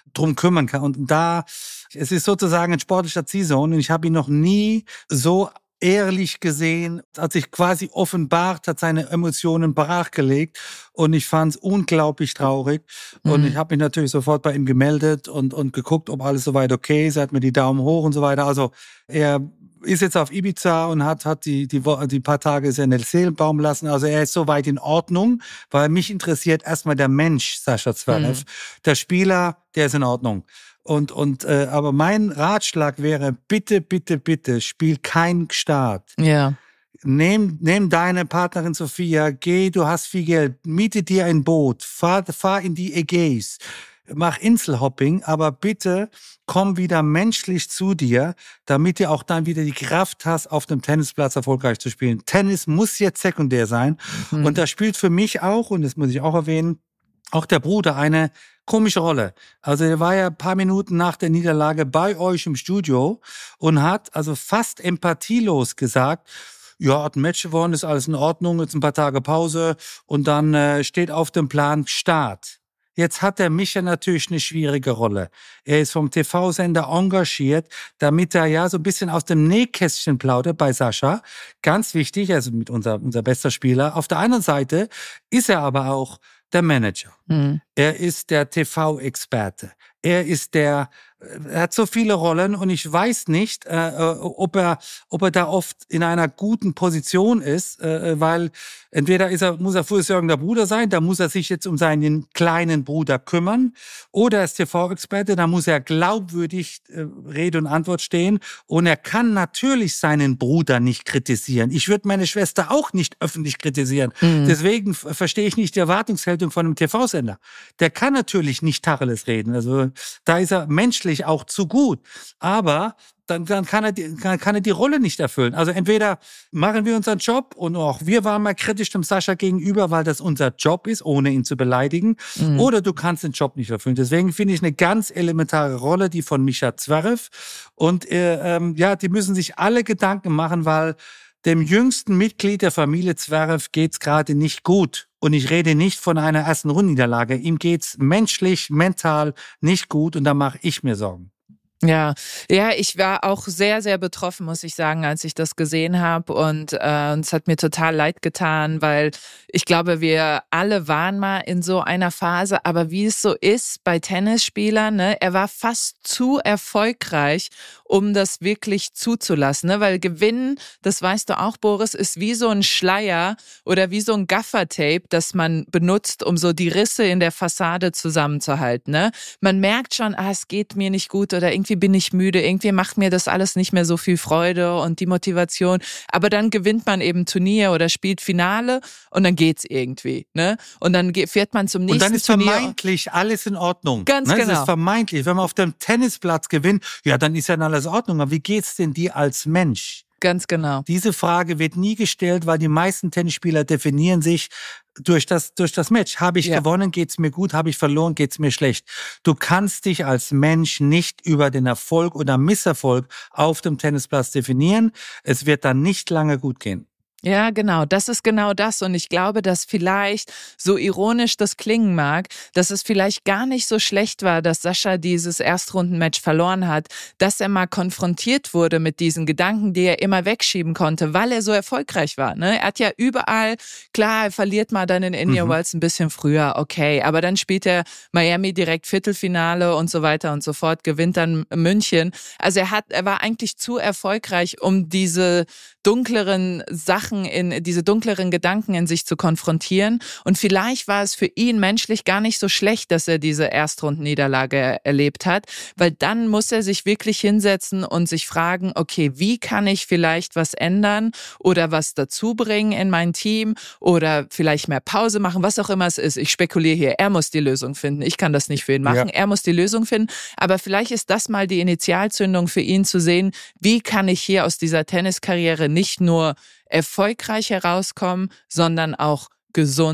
drum kümmern kann. Und da, es ist sozusagen ein sportlicher Ziehsohn und ich habe ihn noch nie so ehrlich gesehen, hat sich quasi offenbart, hat seine Emotionen brachgelegt und ich fand es unglaublich traurig und Mhm. ich habe mich natürlich sofort bei ihm gemeldet und, und geguckt, ob alles soweit okay ist, er hat mir die Daumen hoch und so weiter, also er ist jetzt auf Ibiza und hat, hat die, die, die paar Tage seine Seelenbaum lassen, also er ist soweit in Ordnung, weil mich interessiert erstmal der Mensch, Sascha Zverev, Mhm. der Spieler, der ist in Ordnung. Und, und, äh, aber mein Ratschlag wäre, bitte, bitte, bitte, spiel kein Start. Ja. Nehm, nehm deine Partnerin Sophia, geh, du hast viel Geld, miete dir ein Boot, fahr, fahr in die Ägäis, mach Inselhopping, aber bitte komm wieder menschlich zu dir, damit du auch dann wieder die Kraft hast, auf dem Tennisplatz erfolgreich zu spielen. Tennis muss jetzt sekundär sein. Mhm. Und da spielt für mich auch, und das muss ich auch erwähnen, auch der Bruder eine komische Rolle. Also er war ja ein paar Minuten nach der Niederlage bei euch im Studio und hat also fast empathielos gesagt, ja, hat ein Match gewonnen, ist alles in Ordnung, jetzt ein paar Tage Pause und dann äh, steht auf dem Plan Start. Jetzt hat der Micha natürlich eine schwierige Rolle. Er ist vom T V-Sender engagiert, damit er ja so ein bisschen aus dem Nähkästchen plaudert bei Sascha. Ganz wichtig, also mit unser, unser bester Spieler. Auf der anderen Seite ist er aber auch der Manager. Mhm. Er ist der T V-Experte. Er ist der, er hat so viele Rollen und ich weiß nicht, äh, ob er, ob er da oft in einer guten Position ist, äh, weil entweder ist er, muss er fürsorgender Bruder sein, da muss er sich jetzt um seinen kleinen Bruder kümmern, oder er ist T V-Experte, da muss er glaubwürdig äh, Rede und Antwort stehen und er kann natürlich seinen Bruder nicht kritisieren. Ich würde meine Schwester auch nicht öffentlich kritisieren. Mhm. Deswegen f- verstehe ich nicht die Erwartungshaltung von einem T V-Sender. Der kann natürlich nicht Tacheles reden, also da ist er menschlich auch zu gut, aber dann, dann kann, er die, kann, kann er die Rolle nicht erfüllen. Also entweder machen wir unseren Job und auch wir waren mal kritisch dem Sascha gegenüber, weil das unser Job ist, ohne ihn zu beleidigen, Mhm. oder du kannst den Job nicht erfüllen. Deswegen finde ich eine ganz elementare Rolle, die von Micha Zverev und äh, ähm, ja, die müssen sich alle Gedanken machen, weil dem jüngsten Mitglied der Familie Zverev geht's gerade nicht gut. Und ich rede nicht von einer ersten Rundenniederlage. Ihm geht's menschlich, mental nicht gut und da mache ich mir Sorgen. Ja, ja, ich war auch sehr, sehr betroffen, muss ich sagen, als ich das gesehen habe und äh, und es hat mir total leid getan, weil ich glaube, wir alle waren mal in so einer Phase, aber wie es so ist bei Tennisspielern, ne, er war fast zu erfolgreich, um das wirklich zuzulassen, ne, weil Gewinnen, das weißt du auch, Boris, ist wie so ein Schleier oder wie so ein Gaffertape, das man benutzt, um so die Risse in der Fassade zusammenzuhalten, ne? Man merkt schon, ah, es geht mir nicht gut oder irgendwie bin ich müde, irgendwie macht mir das alles nicht mehr so viel Freude und die Motivation. Aber dann gewinnt man eben Turnier oder spielt Finale und dann geht's irgendwie, ne? Und dann ge- fährt man zum nächsten Und dann ist Turnier. vermeintlich alles in Ordnung. Ganz ne? Es genau. ist vermeintlich. Wenn man auf dem Tennisplatz gewinnt, ja, dann ist ja alles in Ordnung. Aber wie geht's denn dir als Mensch? Ganz genau. Diese Frage wird nie gestellt, weil die meisten Tennisspieler definieren sich durch das, durch das Match. Habe ich Ja. gewonnen, geht's mir gut, habe ich verloren, geht's mir schlecht. Du kannst dich als Mensch nicht über den Erfolg oder Misserfolg auf dem Tennisplatz definieren. Es wird dann nicht lange gut gehen. Ja, genau. Das ist genau das. Und ich glaube, dass vielleicht, so ironisch das klingen mag, dass es vielleicht gar nicht so schlecht war, dass Sascha dieses Erstrundenmatch verloren hat, dass er mal konfrontiert wurde mit diesen Gedanken, die er immer wegschieben konnte, weil er so erfolgreich war. Ne? Er hat ja überall, klar, er verliert mal dann in Indian Mhm. Wells ein bisschen früher, okay, aber dann spielt er Miami direkt Viertelfinale und so weiter und so fort, gewinnt dann München. Also er hat, er war eigentlich zu erfolgreich, um diese dunkleren Sachen, in diese dunkleren Gedanken in sich zu konfrontieren. Und vielleicht war es für ihn menschlich gar nicht so schlecht, dass er diese Erstrundenniederlage erlebt hat, weil dann muss er sich wirklich hinsetzen und sich fragen, okay, wie kann ich vielleicht was ändern oder was dazu bringen in mein Team oder vielleicht mehr Pause machen, was auch immer es ist. Ich spekuliere hier, er muss die Lösung finden. Ich kann das nicht für ihn machen. Ja. Er muss die Lösung finden. Aber vielleicht ist das mal die Initialzündung für ihn zu sehen, wie kann ich hier aus dieser Tenniskarriere nicht nur erfolgreich herauskommen, sondern auch gesund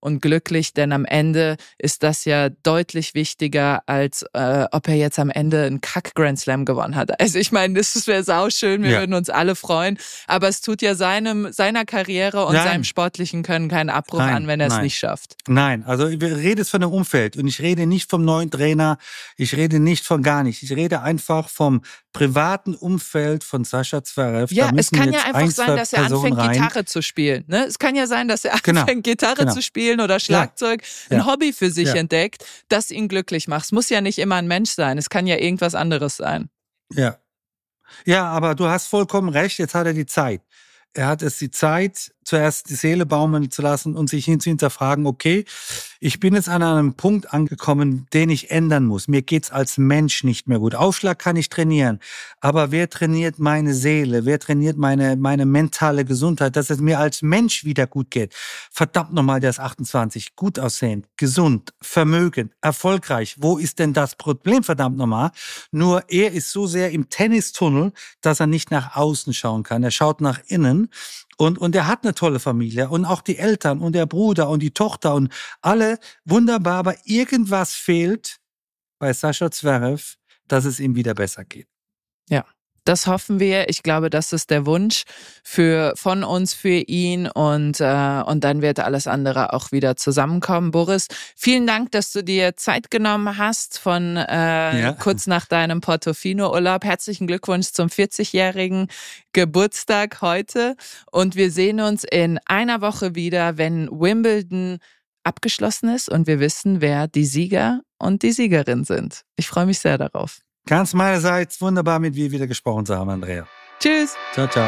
und glücklich, denn am Ende ist das ja deutlich wichtiger, als äh, ob er jetzt am Ende einen Kack-Grand Slam gewonnen hat. Also ich meine, das wäre sauschön, wir ja. würden uns alle freuen, aber es tut ja seinem, seiner Karriere und nein. seinem sportlichen Können keinen Abbruch nein, an, wenn er es nicht schafft. Nein, also ich rede jetzt von dem Umfeld und ich rede nicht vom neuen Trainer, ich rede nicht von gar nichts, ich rede einfach vom privaten Umfeld von Sascha Zverev. Ja, es kann ja einfach sein, dass er Personen anfängt, rein. Gitarre zu spielen. Ne? Es kann ja sein, dass er genau. anfängt, Gitarre genau. zu spielen oder Schlagzeug, ja. ein ja. Hobby für sich ja. entdeckt, das ihn glücklich macht. Es muss ja nicht immer ein Mensch sein, es kann ja irgendwas anderes sein. Ja, ja, aber du hast vollkommen recht, jetzt hat er die Zeit. Er hat es die Zeit, zuerst die Seele baumeln zu lassen und sich hin zu hinterfragen, okay, ich bin jetzt an einem Punkt angekommen, den ich ändern muss. Mir geht's als Mensch nicht mehr gut. Aufschlag kann ich trainieren, aber wer trainiert meine Seele? Wer trainiert meine, meine mentale Gesundheit, dass es mir als Mensch wieder gut geht? Verdammt nochmal, der ist achtundzwanzig, gut aussehend, gesund, vermögend, erfolgreich. Wo ist denn das Problem, verdammt nochmal? Nur er ist so sehr im Tennistunnel, dass er nicht nach außen schauen kann. Er schaut nach innen. Und, und er hat eine tolle Familie und auch die Eltern und der Bruder und die Tochter und alle wunderbar, aber irgendwas fehlt bei Sascha Zverev, dass es ihm wieder besser geht. Ja. Das hoffen wir. Ich glaube, das ist der Wunsch für, von uns für ihn und, äh, und dann wird alles andere auch wieder zusammenkommen. Boris, vielen Dank, dass du dir Zeit genommen hast von äh, ja. kurz nach deinem Portofino-Urlaub. Herzlichen Glückwunsch zum vierzigjährigen Geburtstag heute und wir sehen uns in einer Woche wieder, wenn Wimbledon abgeschlossen ist und wir wissen, wer die Sieger und die Siegerin sind. Ich freue mich sehr darauf. Ganz meinerseits wunderbar, mit dir wieder gesprochen zu haben, Andrea. Tschüss. Ciao, ciao.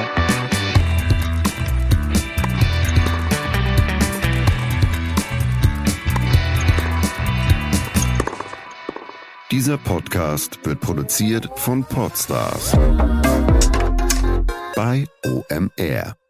Dieser Podcast wird produziert von Podstars bei O M R.